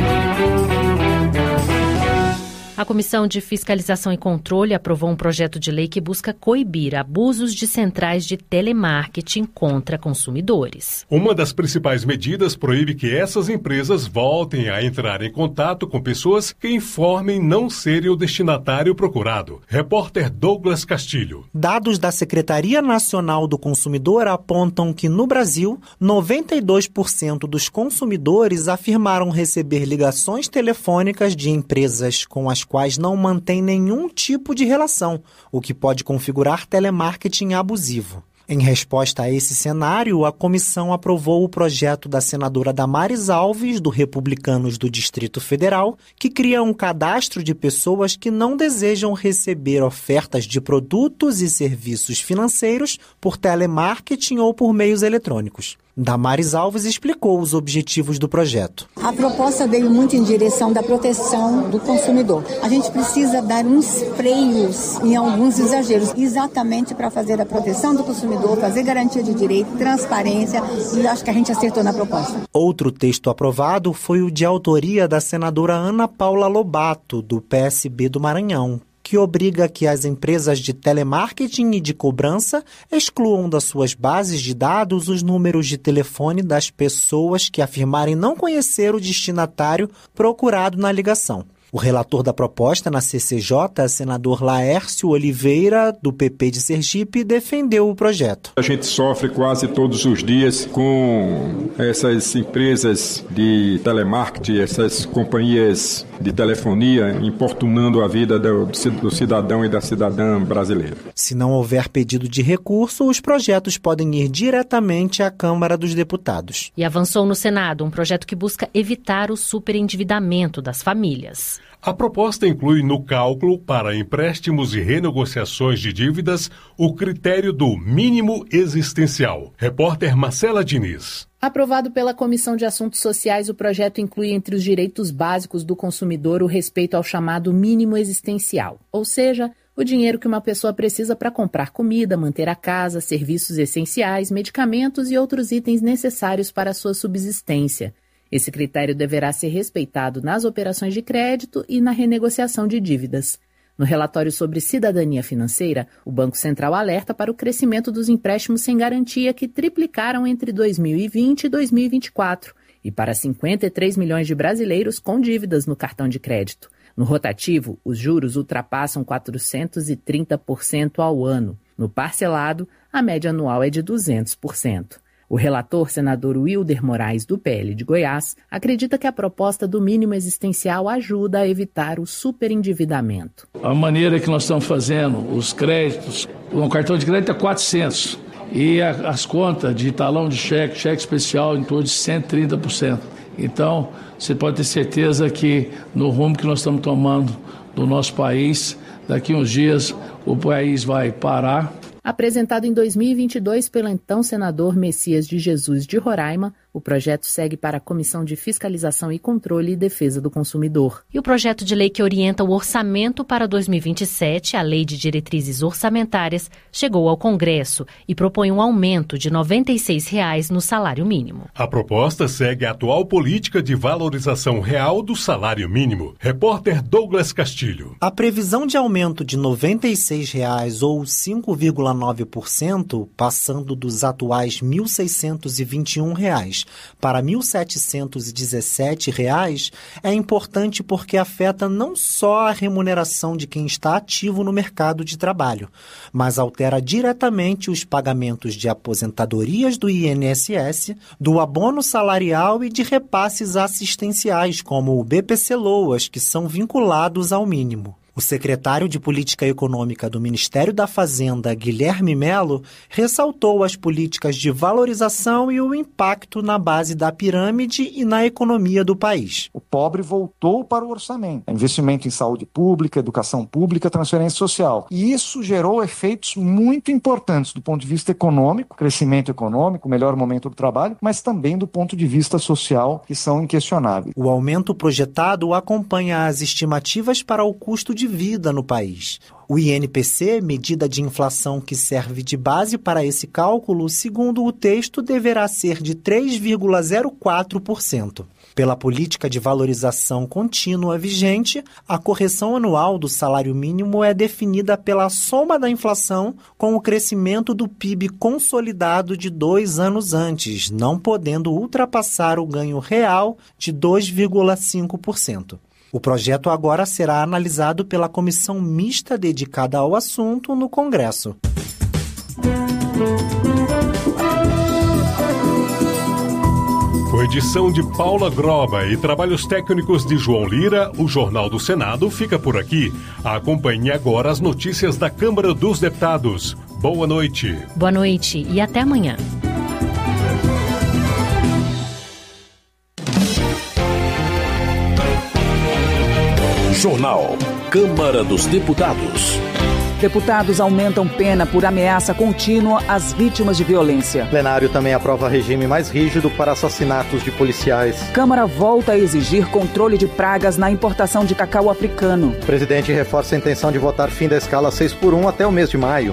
A Comissão de Fiscalização e Controle aprovou um projeto de lei que busca coibir abusos de centrais de telemarketing contra consumidores. Uma das principais medidas proíbe que essas empresas voltem a entrar em contato com pessoas que informem não serem o destinatário procurado. Repórter Douglas Castilho. Dados da Secretaria Nacional do Consumidor apontam que, no Brasil, noventa e dois por cento dos consumidores afirmaram receber ligações telefônicas de empresas com as quais não mantém nenhum tipo de relação, o que pode configurar telemarketing abusivo. Em resposta a esse cenário, a comissão aprovou o projeto da senadora Damares Alves, do Republicanos do Distrito Federal, que cria um cadastro de pessoas que não desejam receber ofertas de produtos e serviços financeiros por telemarketing ou por meios eletrônicos. Damares Alves explicou os objetivos do projeto. A proposta veio muito em direção da proteção do consumidor. A gente precisa dar uns freios em alguns exageros, exatamente para fazer a proteção do consumidor, fazer garantia de direito, transparência, e acho que a gente acertou na proposta. Outro texto aprovado foi o de autoria da senadora Ana Paula Lobato, do P S B do Maranhão, que obriga que as empresas de telemarketing e de cobrança excluam das suas bases de dados os números de telefone das pessoas que afirmarem não conhecer o destinatário procurado na ligação. O relator da proposta na C C J, senador Laércio Oliveira, do P P de Sergipe, defendeu o projeto. A gente sofre quase todos os dias com essas empresas de telemarketing, essas companhias de telefonia importunando a vida do, do cidadão e da cidadã brasileira. Se não houver pedido de recurso, os projetos podem ir diretamente à Câmara dos Deputados. E avançou no Senado um projeto que busca evitar o superendividamento das famílias. A proposta inclui no cálculo para empréstimos e renegociações de dívidas o critério do mínimo existencial. Repórter Marcela Diniz. Aprovado pela Comissão de Assuntos Sociais, o projeto inclui entre os direitos básicos do consumidor o respeito ao chamado mínimo existencial, ou seja, o dinheiro que uma pessoa precisa para comprar comida, manter a casa, serviços essenciais, medicamentos e outros itens necessários para a sua subsistência. Esse critério deverá ser respeitado nas operações de crédito e na renegociação de dívidas. No relatório sobre cidadania financeira, o Banco Central alerta para o crescimento dos empréstimos sem garantia que triplicaram entre dois mil e vinte e dois mil e vinte e quatro e para cinquenta e três milhões de brasileiros com dívidas no cartão de crédito. No rotativo, os juros ultrapassam quatrocentos e trinta por cento ao ano. No parcelado, a média anual é de duzentos por cento. O relator, senador Wilder Moraes, do P L de Goiás, acredita que a proposta do mínimo existencial ajuda a evitar o superendividamento. A maneira que nós estamos fazendo, os créditos, um cartão de crédito é quatrocentos e a, as contas de talão de cheque, cheque especial, em torno de cento e trinta por cento. Então, você pode ter certeza que no rumo que nós estamos tomando do nosso país, daqui a uns dias o país vai parar. Apresentado em dois mil e vinte e dois pelo então senador Messias de Jesus de Roraima, o projeto segue para a Comissão de Fiscalização e Controle e Defesa do Consumidor. E o projeto de lei que orienta o orçamento para dois mil e vinte e sete, a Lei de Diretrizes Orçamentárias, chegou ao Congresso e propõe um aumento de noventa e seis reais no salário mínimo. A proposta segue a atual política de valorização real do salário mínimo. Repórter Douglas Castilho. A previsão de aumento de noventa e seis reais ou cinco vírgula nove por cento, passando dos atuais mil seiscentos e vinte e um reais para mil setecentos e dezessete reais, é importante porque afeta não só a remuneração de quem está ativo no mercado de trabalho, mas altera diretamente os pagamentos de aposentadorias do I N S S, do abono salarial e de repasses assistenciais, como o B P C Loas, que são vinculados ao mínimo. O secretário de Política Econômica do Ministério da Fazenda, Guilherme Melo, ressaltou as políticas de valorização e o impacto na base da pirâmide e na economia do país. O pobre voltou para o orçamento. Investimento em saúde pública, educação pública, transferência social. E isso gerou efeitos muito importantes do ponto de vista econômico, crescimento econômico, melhor momento do trabalho, mas também do ponto de vista social, que são inquestionáveis. O aumento projetado acompanha as estimativas para o custo de vida no país. O I N P C, medida de inflação que serve de base para esse cálculo, segundo o texto, deverá ser de três vírgula zero quatro por cento. Pela política de valorização contínua vigente, a correção anual do salário mínimo é definida pela soma da inflação com o crescimento do P I B consolidado de dois anos antes, não podendo ultrapassar o ganho real de dois vírgula cinco por cento. O projeto agora será analisado pela comissão mista dedicada ao assunto no Congresso. Com edição de Paula Groba e trabalhos técnicos de João Lira, o Jornal do Senado fica por aqui. Acompanhe agora as notícias da Câmara dos Deputados. Boa noite. Boa noite e até amanhã. Jornal Câmara dos Deputados. Deputados aumentam pena por ameaça contínua às vítimas de violência. O plenário também aprova regime mais rígido para assassinatos de policiais. Câmara volta a exigir controle de pragas na importação de cacau africano. O presidente reforça a intenção de votar fim da escala seis por um até o mês de maio.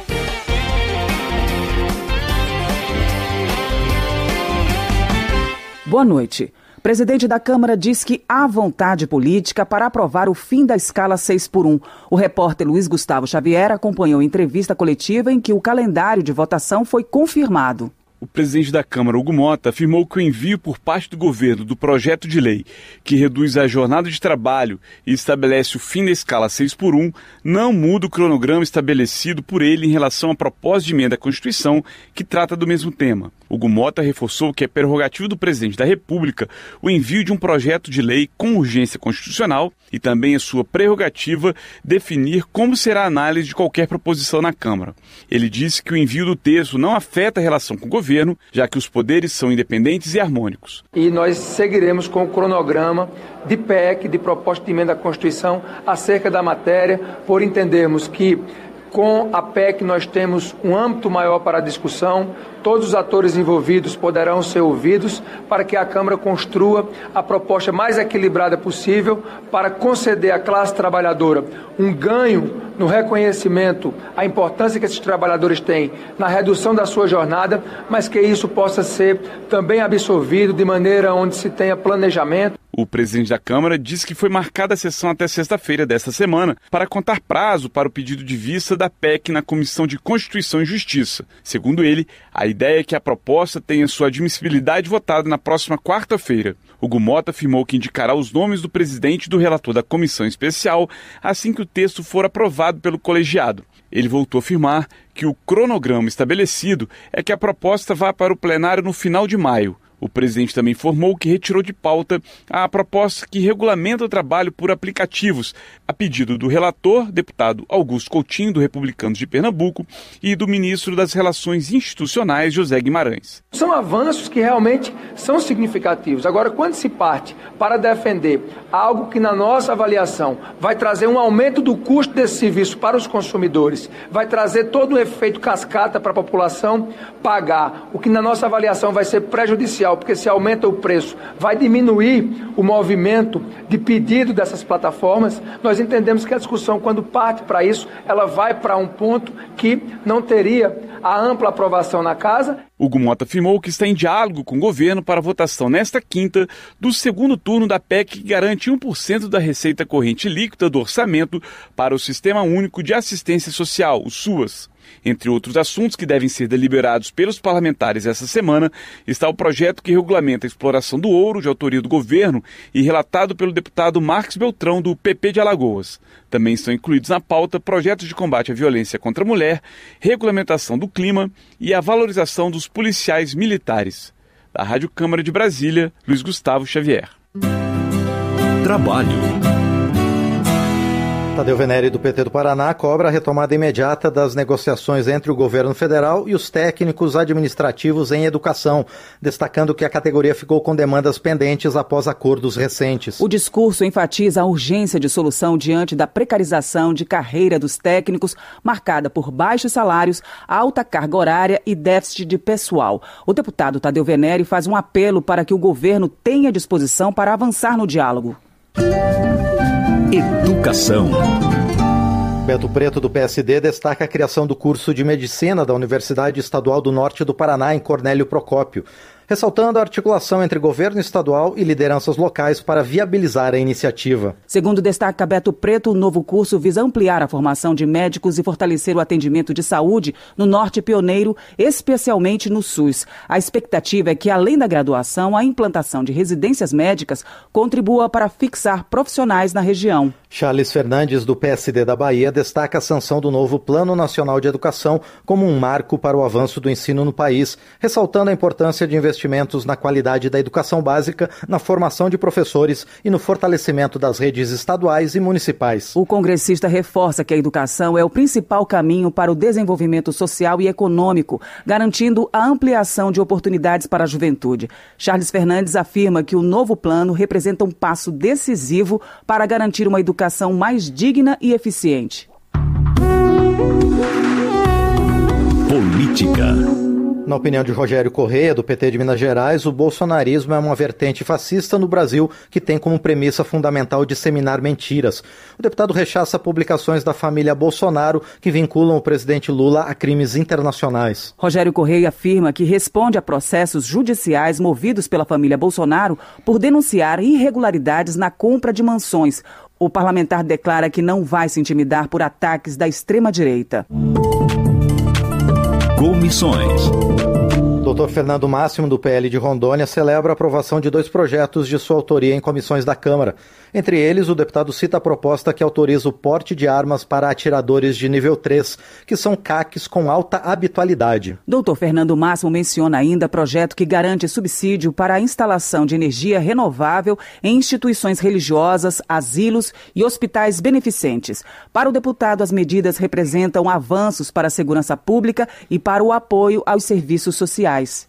Boa noite. O presidente da Câmara diz que há vontade política para aprovar o fim da escala seis por um. O repórter Luiz Gustavo Xavier acompanhou entrevista coletiva em que o calendário de votação foi confirmado. O presidente da Câmara, Hugo Mota, afirmou que o envio por parte do governo do projeto de lei que reduz a jornada de trabalho e estabelece o fim da escala seis por um não muda o cronograma estabelecido por ele em relação à proposta de emenda à Constituição que trata do mesmo tema. Hugo Mota reforçou que é prerrogativa do presidente da República o envio de um projeto de lei com urgência constitucional e também é sua prerrogativa definir como será a análise de qualquer proposição na Câmara. Ele disse que o envio do texto não afeta a relação com o governo, já que os poderes são independentes e harmônicos. E nós seguiremos com o cronograma de P E C, de proposta de emenda à Constituição, acerca da matéria, por entendermos que com a P E C nós temos um âmbito maior para a discussão, todos os atores envolvidos poderão ser ouvidos para que a Câmara construa a proposta mais equilibrada possível para conceder à classe trabalhadora um ganho no reconhecimento à importância que esses trabalhadores têm na redução da sua jornada, mas que isso possa ser também absorvido de maneira onde se tenha planejamento. O presidente da Câmara disse que foi marcada a sessão até sexta-feira desta semana para contar prazo para o pedido de vista da P E C na Comissão de Constituição e Justiça. Segundo ele, a ideia é que a proposta tenha sua admissibilidade votada na próxima quarta-feira. Hugo Mota afirmou que indicará os nomes do presidente e do relator da comissão especial assim que o texto for aprovado pelo colegiado. Ele voltou a afirmar que o cronograma estabelecido é que a proposta vá para o plenário no final de maio. O presidente também informou que retirou de pauta a proposta que regulamenta o trabalho por aplicativos, a pedido do relator, deputado Augusto Coutinho, do Republicanos de Pernambuco, e do ministro das Relações Institucionais, José Guimarães. São avanços que realmente são significativos. Agora, quando se parte para defender algo que, na nossa avaliação, vai trazer um aumento do custo desse serviço para os consumidores, vai trazer todo um efeito cascata para a população pagar, o que, na nossa avaliação, vai ser prejudicial, porque se aumenta o preço, vai diminuir o movimento de pedido dessas plataformas. Nós entendemos que a discussão, quando parte para isso, ela vai para um ponto que não teria a ampla aprovação na casa. Hugo Mota afirmou que está em diálogo com o governo para a votação nesta quinta do segundo turno da P E C que garante um por cento da receita corrente líquida do orçamento para o Sistema Único de Assistência Social, o SUAS. Entre outros assuntos que devem ser deliberados pelos parlamentares essa semana, está o projeto que regulamenta a exploração do ouro, de autoria do governo, e relatado pelo deputado Marcos Beltrão, do P P de Alagoas. Também estão incluídos na pauta projetos de combate à violência contra a mulher, regulamentação do clima e a valorização dos policiais militares. Da Rádio Câmara de Brasília, Luiz Gustavo Xavier. Trabalho. Tadeu Venere, do P T do Paraná, cobra a retomada imediata das negociações entre o governo federal e os técnicos administrativos em educação, destacando que a categoria ficou com demandas pendentes após acordos recentes. O discurso enfatiza a urgência de solução diante da precarização de carreira dos técnicos, marcada por baixos salários, alta carga horária e déficit de pessoal. O deputado Tadeu Venere faz um apelo para que o governo tenha disposição para avançar no diálogo. Educação. Beto Preto, do P S D, destaca a criação do curso de Medicina da Universidade Estadual do Norte do Paraná, em Cornélio Procópio, ressaltando a articulação entre governo estadual e lideranças locais para viabilizar a iniciativa. Segundo destaca Beto Preto, o novo curso visa ampliar a formação de médicos e fortalecer o atendimento de saúde no Norte pioneiro, especialmente no SUS. A expectativa é que, além da graduação, a implantação de residências médicas contribua para fixar profissionais na região. Charles Fernandes, do P S D da Bahia, destaca a sanção do novo Plano Nacional de Educação como um marco para o avanço do ensino no país, ressaltando a importância de investimentos investimentos na qualidade da educação básica, na formação de professores e no fortalecimento das redes estaduais e municipais. O congressista reforça que a educação é o principal caminho para o desenvolvimento social e econômico, garantindo a ampliação de oportunidades para a juventude. Charles Fernandes afirma que o novo plano representa um passo decisivo para garantir uma educação mais digna e eficiente. Política. Na opinião de Rogério Correia, do P T de Minas Gerais, o bolsonarismo é uma vertente fascista no Brasil que tem como premissa fundamental disseminar mentiras. O deputado rechaça publicações da família Bolsonaro que vinculam o presidente Lula a crimes internacionais. Rogério Correia afirma que responde a processos judiciais movidos pela família Bolsonaro por denunciar irregularidades na compra de mansões. O parlamentar declara que não vai se intimidar por ataques da extrema-direita. Comissões. doutor Fernando Máximo, do P L de Rondônia, celebra a aprovação de dois projetos de sua autoria em comissões da Câmara. Entre eles, o deputado cita a proposta que autoriza o porte de armas para atiradores de nível três, que são C A Cs com alta habitualidade. doutor Fernando Máximo menciona ainda projeto que garante subsídio para a instalação de energia renovável em instituições religiosas, asilos e hospitais beneficentes. Para o deputado, as medidas representam avanços para a segurança pública e para o apoio aos serviços sociais.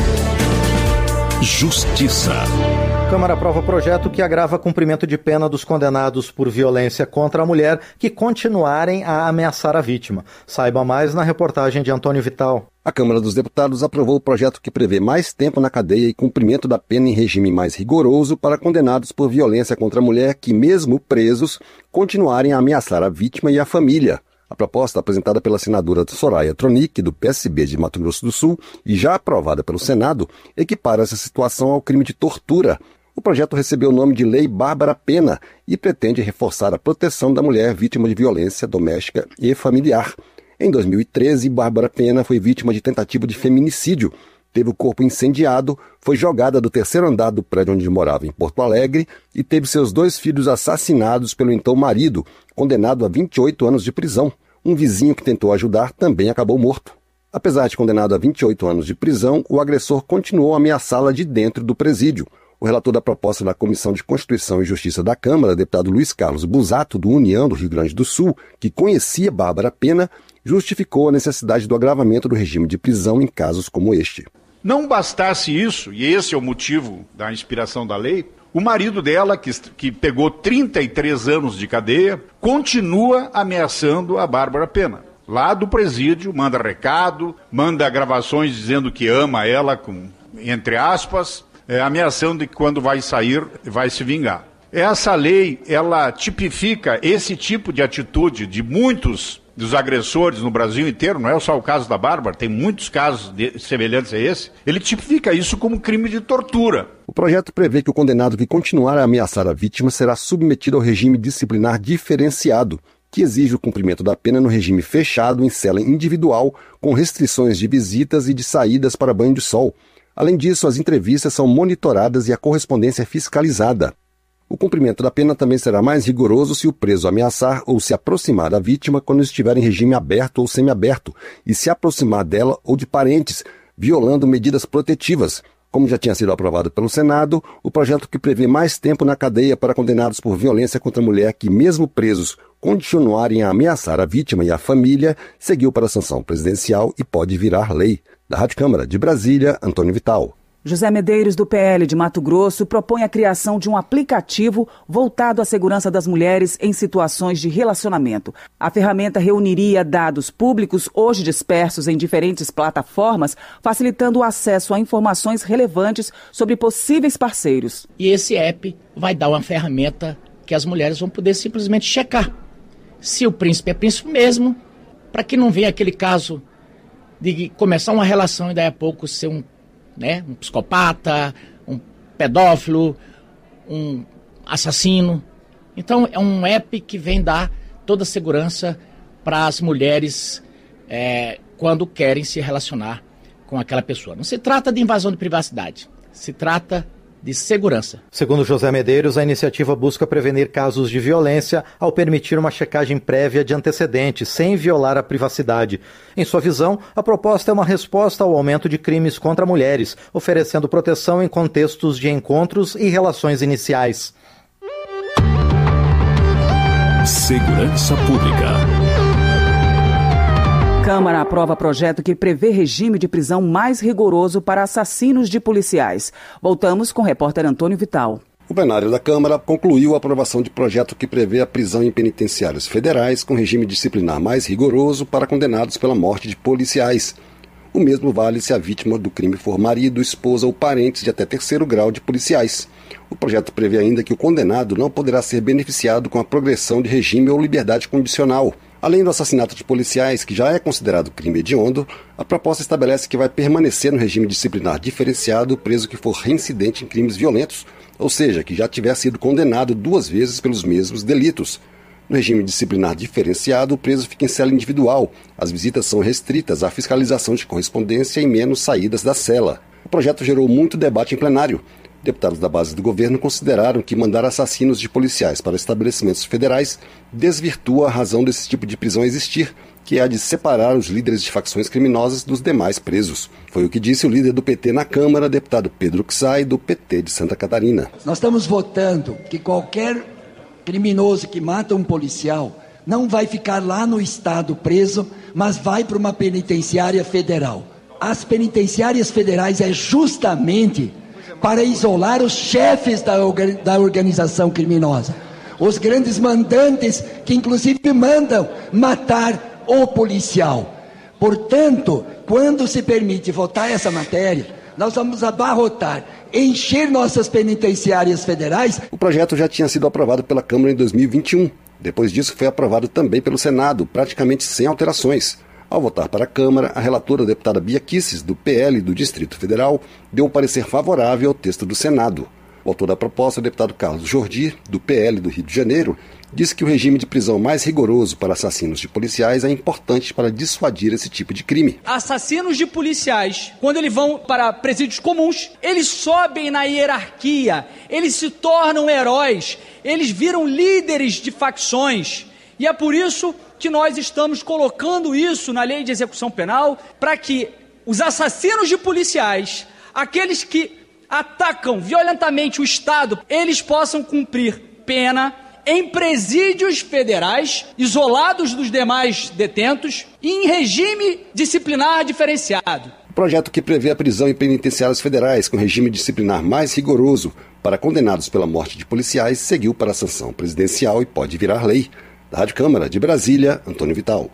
Justiça. A Câmara aprova projeto que agrava cumprimento de pena dos condenados por violência contra a mulher que continuarem a ameaçar a vítima. Saiba mais na reportagem de Antônio Vital. A Câmara dos Deputados aprovou o projeto que prevê mais tempo na cadeia e cumprimento da pena em regime mais rigoroso para condenados por violência contra a mulher que, mesmo presos, continuarem a ameaçar a vítima e a família. A proposta, apresentada pela senadora Soraya Tronic, do P S B de Mato Grosso do Sul, e já aprovada pelo Senado, equipara essa situação ao crime de tortura. O projeto recebeu o nome de Lei Bárbara Pena e pretende reforçar a proteção da mulher vítima de violência doméstica e familiar. Em dois mil e treze, Bárbara Pena foi vítima de tentativa de feminicídio. Teve o corpo incendiado, foi jogada do terceiro andar do prédio onde morava, em Porto Alegre, e teve seus dois filhos assassinados pelo então marido, condenado a vinte e oito anos de prisão. Um vizinho que tentou ajudar também acabou morto. Apesar de condenado a vinte e oito anos de prisão, o agressor continuou a ameaçá-la de dentro do presídio. O relator da proposta da Comissão de Constituição e Justiça da Câmara, deputado Luiz Carlos Busato, do União do Rio Grande do Sul, que conhecia Bárbara Pena, justificou a necessidade do agravamento do regime de prisão em casos como este. Não bastasse isso, e esse é o motivo da inspiração da lei, o marido dela, que, que pegou trinta e três anos de cadeia, continua ameaçando a Bárbara Pena. Lá do presídio, manda recado, manda gravações dizendo que ama ela, com, entre aspas, é, ameaçando que quando vai sair, vai se vingar. Essa lei, ela tipifica esse tipo de atitude de muitos dos agressores no Brasil inteiro, não é só o caso da Bárbara, tem muitos casos de, semelhantes a esse, ele tipifica isso como crime de tortura. O projeto prevê que o condenado que continuar a ameaçar a vítima será submetido ao regime disciplinar diferenciado, que exige o cumprimento da pena no regime fechado em cela individual, com restrições de visitas e de saídas para banho de sol. Além disso, as entrevistas são monitoradas e a correspondência fiscalizada. O cumprimento da pena também será mais rigoroso se o preso ameaçar ou se aproximar da vítima quando estiver em regime aberto ou semiaberto e se aproximar dela ou de parentes, violando medidas protetivas. Como já tinha sido aprovado pelo Senado, o projeto que prevê mais tempo na cadeia para condenados por violência contra a mulher que, mesmo presos, continuarem a ameaçar a vítima e a família, seguiu para a sanção presidencial e pode virar lei. Da Rádio Câmara de Brasília, Antônio Vital. José Medeiros, do P L de Mato Grosso, propõe a criação de um aplicativo voltado à segurança das mulheres em situações de relacionamento. A ferramenta reuniria dados públicos, hoje dispersos em diferentes plataformas, facilitando o acesso a informações relevantes sobre possíveis parceiros. E esse app vai dar uma ferramenta que as mulheres vão poder simplesmente checar se o príncipe é príncipe mesmo, para que não venha aquele caso de começar uma relação e daí a pouco ser um Né? um psicopata, um pedófilo, um assassino. Então é um app que vem dar toda a segurança para as mulheres é, quando querem se relacionar com aquela pessoa. Não se trata de invasão de privacidade, se trata de segurança. Segundo José Medeiros, a iniciativa busca prevenir casos de violência ao permitir uma checagem prévia de antecedentes, sem violar a privacidade. Em sua visão, a proposta é uma resposta ao aumento de crimes contra mulheres, oferecendo proteção em contextos de encontros e relações iniciais. Segurança Pública. Câmara aprova projeto que prevê regime de prisão mais rigoroso para assassinos de policiais. Voltamos com o repórter Antônio Vital. O plenário da Câmara concluiu a aprovação de projeto que prevê a prisão em penitenciários federais com regime disciplinar mais rigoroso para condenados pela morte de policiais. O mesmo vale se a vítima do crime for marido, esposa ou parentes de até terceiro grau de policiais. O projeto prevê ainda que o condenado não poderá ser beneficiado com a progressão de regime ou liberdade condicional. Além do assassinato de policiais, que já é considerado crime hediondo, a proposta estabelece que vai permanecer no regime disciplinar diferenciado o preso que for reincidente em crimes violentos, ou seja, que já tiver sido condenado duas vezes pelos mesmos delitos. No regime disciplinar diferenciado, o preso fica em cela individual. As visitas são restritas à fiscalização de correspondência e menos saídas da cela. O projeto gerou muito debate em plenário. Deputados da base do governo consideraram que mandar assassinos de policiais para estabelecimentos federais desvirtua a razão desse tipo de prisão existir, que é a de separar os líderes de facções criminosas dos demais presos. Foi o que disse o líder do P T na Câmara, deputado Pedro Xay, do P T de Santa Catarina. Nós estamos votando que qualquer criminoso que mata um policial não vai ficar lá no estado preso, mas vai para uma penitenciária federal. As penitenciárias federais é justamente para isolar os chefes da, da organização criminosa, os grandes mandantes que inclusive mandam matar o policial. Portanto, quando se permite votar essa matéria, nós vamos abarrotar, encher nossas penitenciárias federais. O projeto já tinha sido aprovado pela Câmara em dois mil e vinte e um. Depois disso foi aprovado também pelo Senado, praticamente sem alterações. Ao votar para a Câmara, a relatora, a deputada Bia Kicis, do P L do Distrito Federal, deu um parecer favorável ao texto do Senado. O autor da proposta, o deputado Carlos Jordi, do P L do Rio de Janeiro, disse que o regime de prisão mais rigoroso para assassinos de policiais é importante para dissuadir esse tipo de crime. Assassinos de policiais, quando eles vão para presídios comuns, eles sobem na hierarquia, eles se tornam heróis, eles viram líderes de facções. E é por isso que nós estamos colocando isso na lei de execução penal, para que os assassinos de policiais, aqueles que atacam violentamente o Estado, eles possam cumprir pena em presídios federais, isolados dos demais detentos e em regime disciplinar diferenciado. O projeto que prevê a prisão em penitenciários federais com regime disciplinar mais rigoroso para condenados pela morte de policiais seguiu para a sanção presidencial e pode virar lei. Da Rádio Câmara de Brasília, Antônio Vital.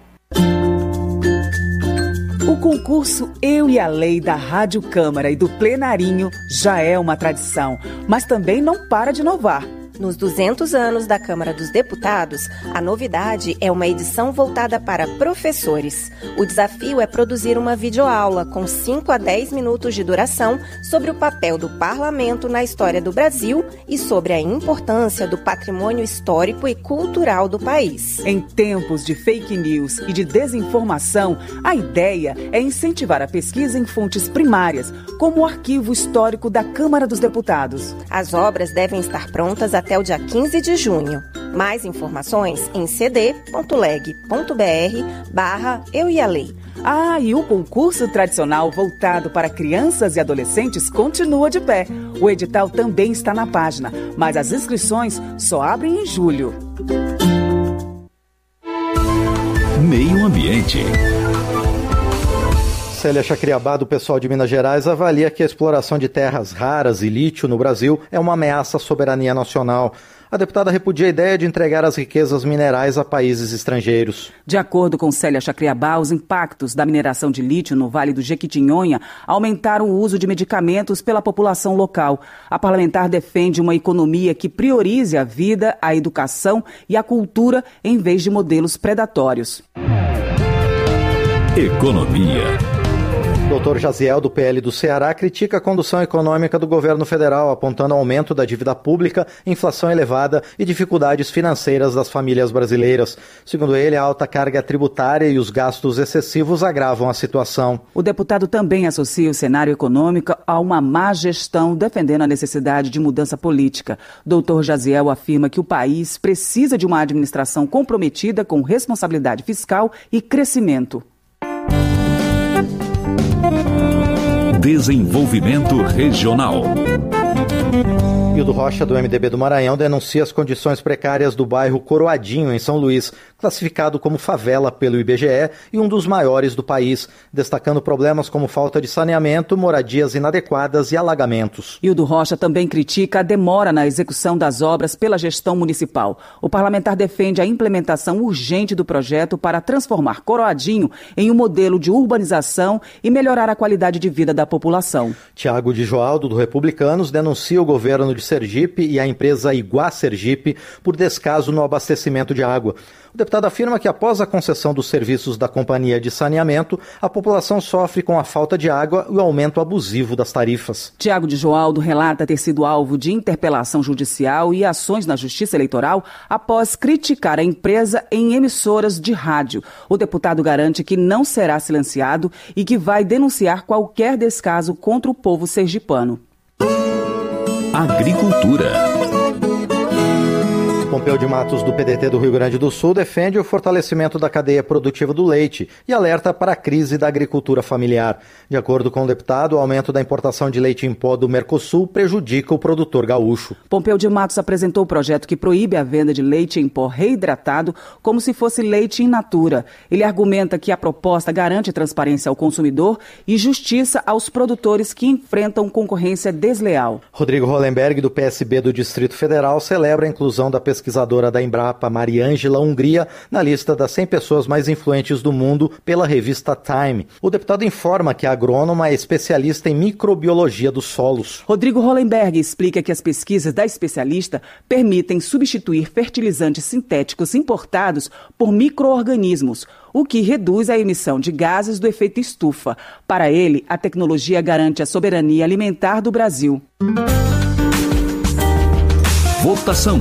O concurso Eu e a Lei da Rádio Câmara e do Plenarinho já é uma tradição, mas também não para de inovar. Nos duzentos anos da Câmara dos Deputados, a novidade é uma edição voltada para professores. O desafio é produzir uma videoaula com cinco a dez minutos de duração sobre o papel do parlamento na história do Brasil e sobre a importância do patrimônio histórico e cultural do país. Em tempos de fake news e de desinformação, a ideia é incentivar a pesquisa em fontes primárias, como o Arquivo Histórico da Câmara dos Deputados. As obras devem estar prontas até até o dia quinze de junho. Mais informações em cd.leg.br barra Eu e a Lei. Ah, e o concurso tradicional voltado para crianças e adolescentes continua de pé. O edital também está na página, mas as inscrições só abrem em julho. Meio Ambiente. Célia Chacriabá, do pessoal de Minas Gerais, avalia que a exploração de terras raras e lítio no Brasil é uma ameaça à soberania nacional. A deputada repudia a ideia de entregar as riquezas minerais a países estrangeiros. De acordo com Célia Chacriabá, os impactos da mineração de lítio no Vale do Jequitinhonha aumentaram o uso de medicamentos pela população local. A parlamentar defende uma economia que priorize a vida, a educação e a cultura em vez de modelos predatórios. Economia. doutor Jaziel, do P L do Ceará, critica a condução econômica do governo federal, apontando aumento da dívida pública, inflação elevada e dificuldades financeiras das famílias brasileiras. Segundo ele, a alta carga tributária e os gastos excessivos agravam a situação. O deputado também associa o cenário econômico a uma má gestão, defendendo a necessidade de mudança política. doutor Jaziel afirma que o país precisa de uma administração comprometida com responsabilidade fiscal e crescimento. Desenvolvimento Regional. Hildo Rocha, do M D B do Maranhão, denuncia as condições precárias do bairro Coroadinho, em São Luís, classificado como favela pelo I B G E e um dos maiores do país, destacando problemas como falta de saneamento, moradias inadequadas e alagamentos. Hildo Rocha também critica a demora na execução das obras pela gestão municipal. O parlamentar defende a implementação urgente do projeto para transformar Coroadinho em um modelo de urbanização e melhorar a qualidade de vida da população. Tiago de Joaldo, do Republicanos, denuncia o governo de Sergipe e a empresa Iguá Sergipe por descaso no abastecimento de água. O deputado afirma que após a concessão dos serviços da Companhia de Saneamento, a população sofre com a falta de água e o aumento abusivo das tarifas. Tiago de Joaldo relata ter sido alvo de interpelação judicial e ações na Justiça Eleitoral após criticar a empresa em emissoras de rádio. O deputado garante que não será silenciado e que vai denunciar qualquer descaso contra o povo sergipano. Agricultura. Pompeu de Matos, do P D T do Rio Grande do Sul, defende o fortalecimento da cadeia produtiva do leite e alerta para a crise da agricultura familiar. De acordo com o deputado, o aumento da importação de leite em pó do Mercosul prejudica o produtor gaúcho. Pompeu de Matos apresentou o projeto que proíbe a venda de leite em pó reidratado como se fosse leite in natura. Ele argumenta que a proposta garante transparência ao consumidor e justiça aos produtores que enfrentam concorrência desleal. Rodrigo Hollenberg, do P S B do Distrito Federal, celebra a inclusão da pesquisa pesquisadora da Embrapa, Mariângela Hungria, na lista das cem pessoas mais influentes do mundo pela revista Time. O deputado informa que a agrônoma é especialista em microbiologia dos solos. Rodrigo Hollenberg explica que as pesquisas da especialista permitem substituir fertilizantes sintéticos importados por micro-organismos, o que reduz a emissão de gases do efeito estufa. Para ele, a tecnologia garante a soberania alimentar do Brasil. Votação.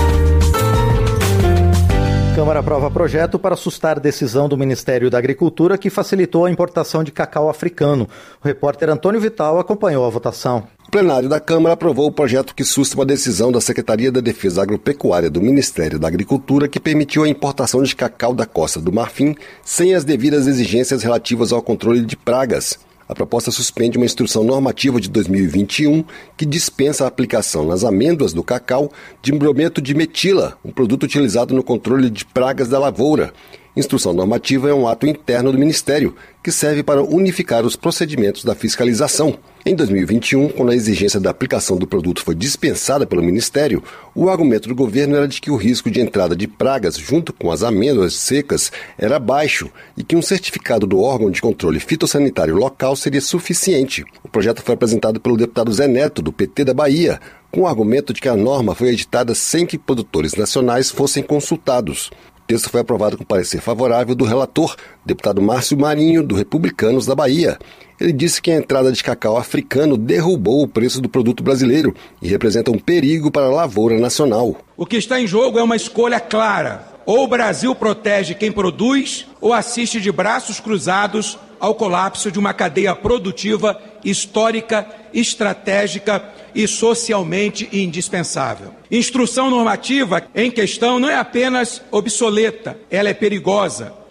Câmara aprova projeto para sustar decisão do Ministério da Agricultura que facilitou a importação de cacau africano. O repórter Antônio Vital acompanhou a votação. O plenário da Câmara aprovou o projeto que susta uma decisão da Secretaria da Defesa Agropecuária do Ministério da Agricultura que permitiu a importação de cacau da Costa do Marfim sem as devidas exigências relativas ao controle de pragas. A proposta suspende uma instrução normativa de dois mil e vinte e um que dispensa a aplicação nas amêndoas do cacau de brometo de metila, um produto utilizado no controle de pragas da lavoura. Instrução normativa é um ato interno do Ministério que serve para unificar os procedimentos da fiscalização. Em dois mil e vinte e um, quando a exigência da aplicação do produto foi dispensada pelo Ministério, o argumento do governo era de que o risco de entrada de pragas junto com as amêndoas secas era baixo e que um certificado do órgão de controle fitossanitário local seria suficiente. O projeto foi apresentado pelo deputado Zé Neto, do P T da Bahia, com o argumento de que a norma foi editada sem que produtores nacionais fossem consultados. O texto foi aprovado com parecer favorável do relator, deputado Márcio Marinho, do Republicanos da Bahia. Ele disse que a entrada de cacau africano derrubou o preço do produto brasileiro e representa um perigo para a lavoura nacional. O que está em jogo é uma escolha clara. Ou o Brasil protege quem produz, ou assiste de braços cruzados ao colapso de uma cadeia produtiva histórica, estratégica e socialmente indispensável. Instrução normativa em questão não é apenas obsoleta, ela é perigosa.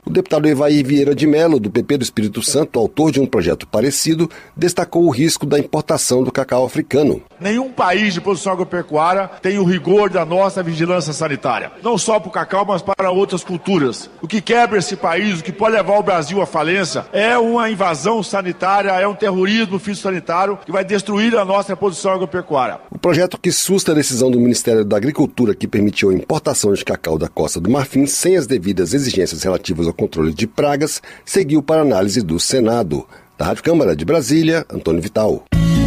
O deputado Evair Vieira de Mello, do P P do Espírito Santo, autor de um projeto parecido, destacou o risco da importação do cacau africano. Nenhum país de produção agropecuária tem o rigor da nossa vigilância sanitária. Não só para o cacau, mas para outras culturas. O que quebra esse país, o que pode levar o Brasil à falência, é uma invasão sanitária, é um terrorismo fitossanitário que vai destruir a nossa produção agropecuária. O projeto que susta a decisão do Ministério da Agricultura que permitiu a importação de cacau da Costa do Marfim sem as devidas exigências relativas ao controle de pragas, seguiu para análise do Senado. Da Rádio Câmara de Brasília, Antônio Vital.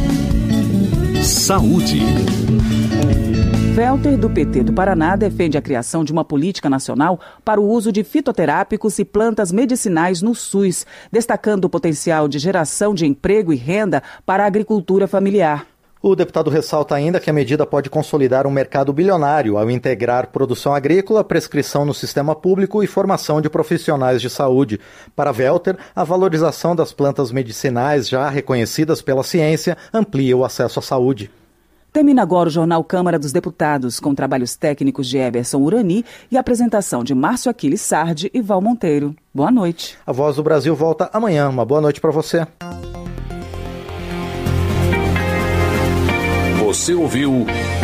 Saúde. Welter, do P T do Paraná, defende a criação de uma política nacional para o uso de fitoterápicos e plantas medicinais no SUS, destacando o potencial de geração de emprego e renda para a agricultura familiar. O deputado ressalta ainda que a medida pode consolidar um mercado bilionário ao integrar produção agrícola, prescrição no sistema público e formação de profissionais de saúde. Para Welter, a valorização das plantas medicinais já reconhecidas pela ciência amplia o acesso à saúde. Termina agora o Jornal Câmara dos Deputados, com trabalhos técnicos de Eberson Urani e apresentação de Márcio Aquiles Sardi e Val Monteiro. Boa noite. A Voz do Brasil volta amanhã. Uma boa noite para você. Você ouviu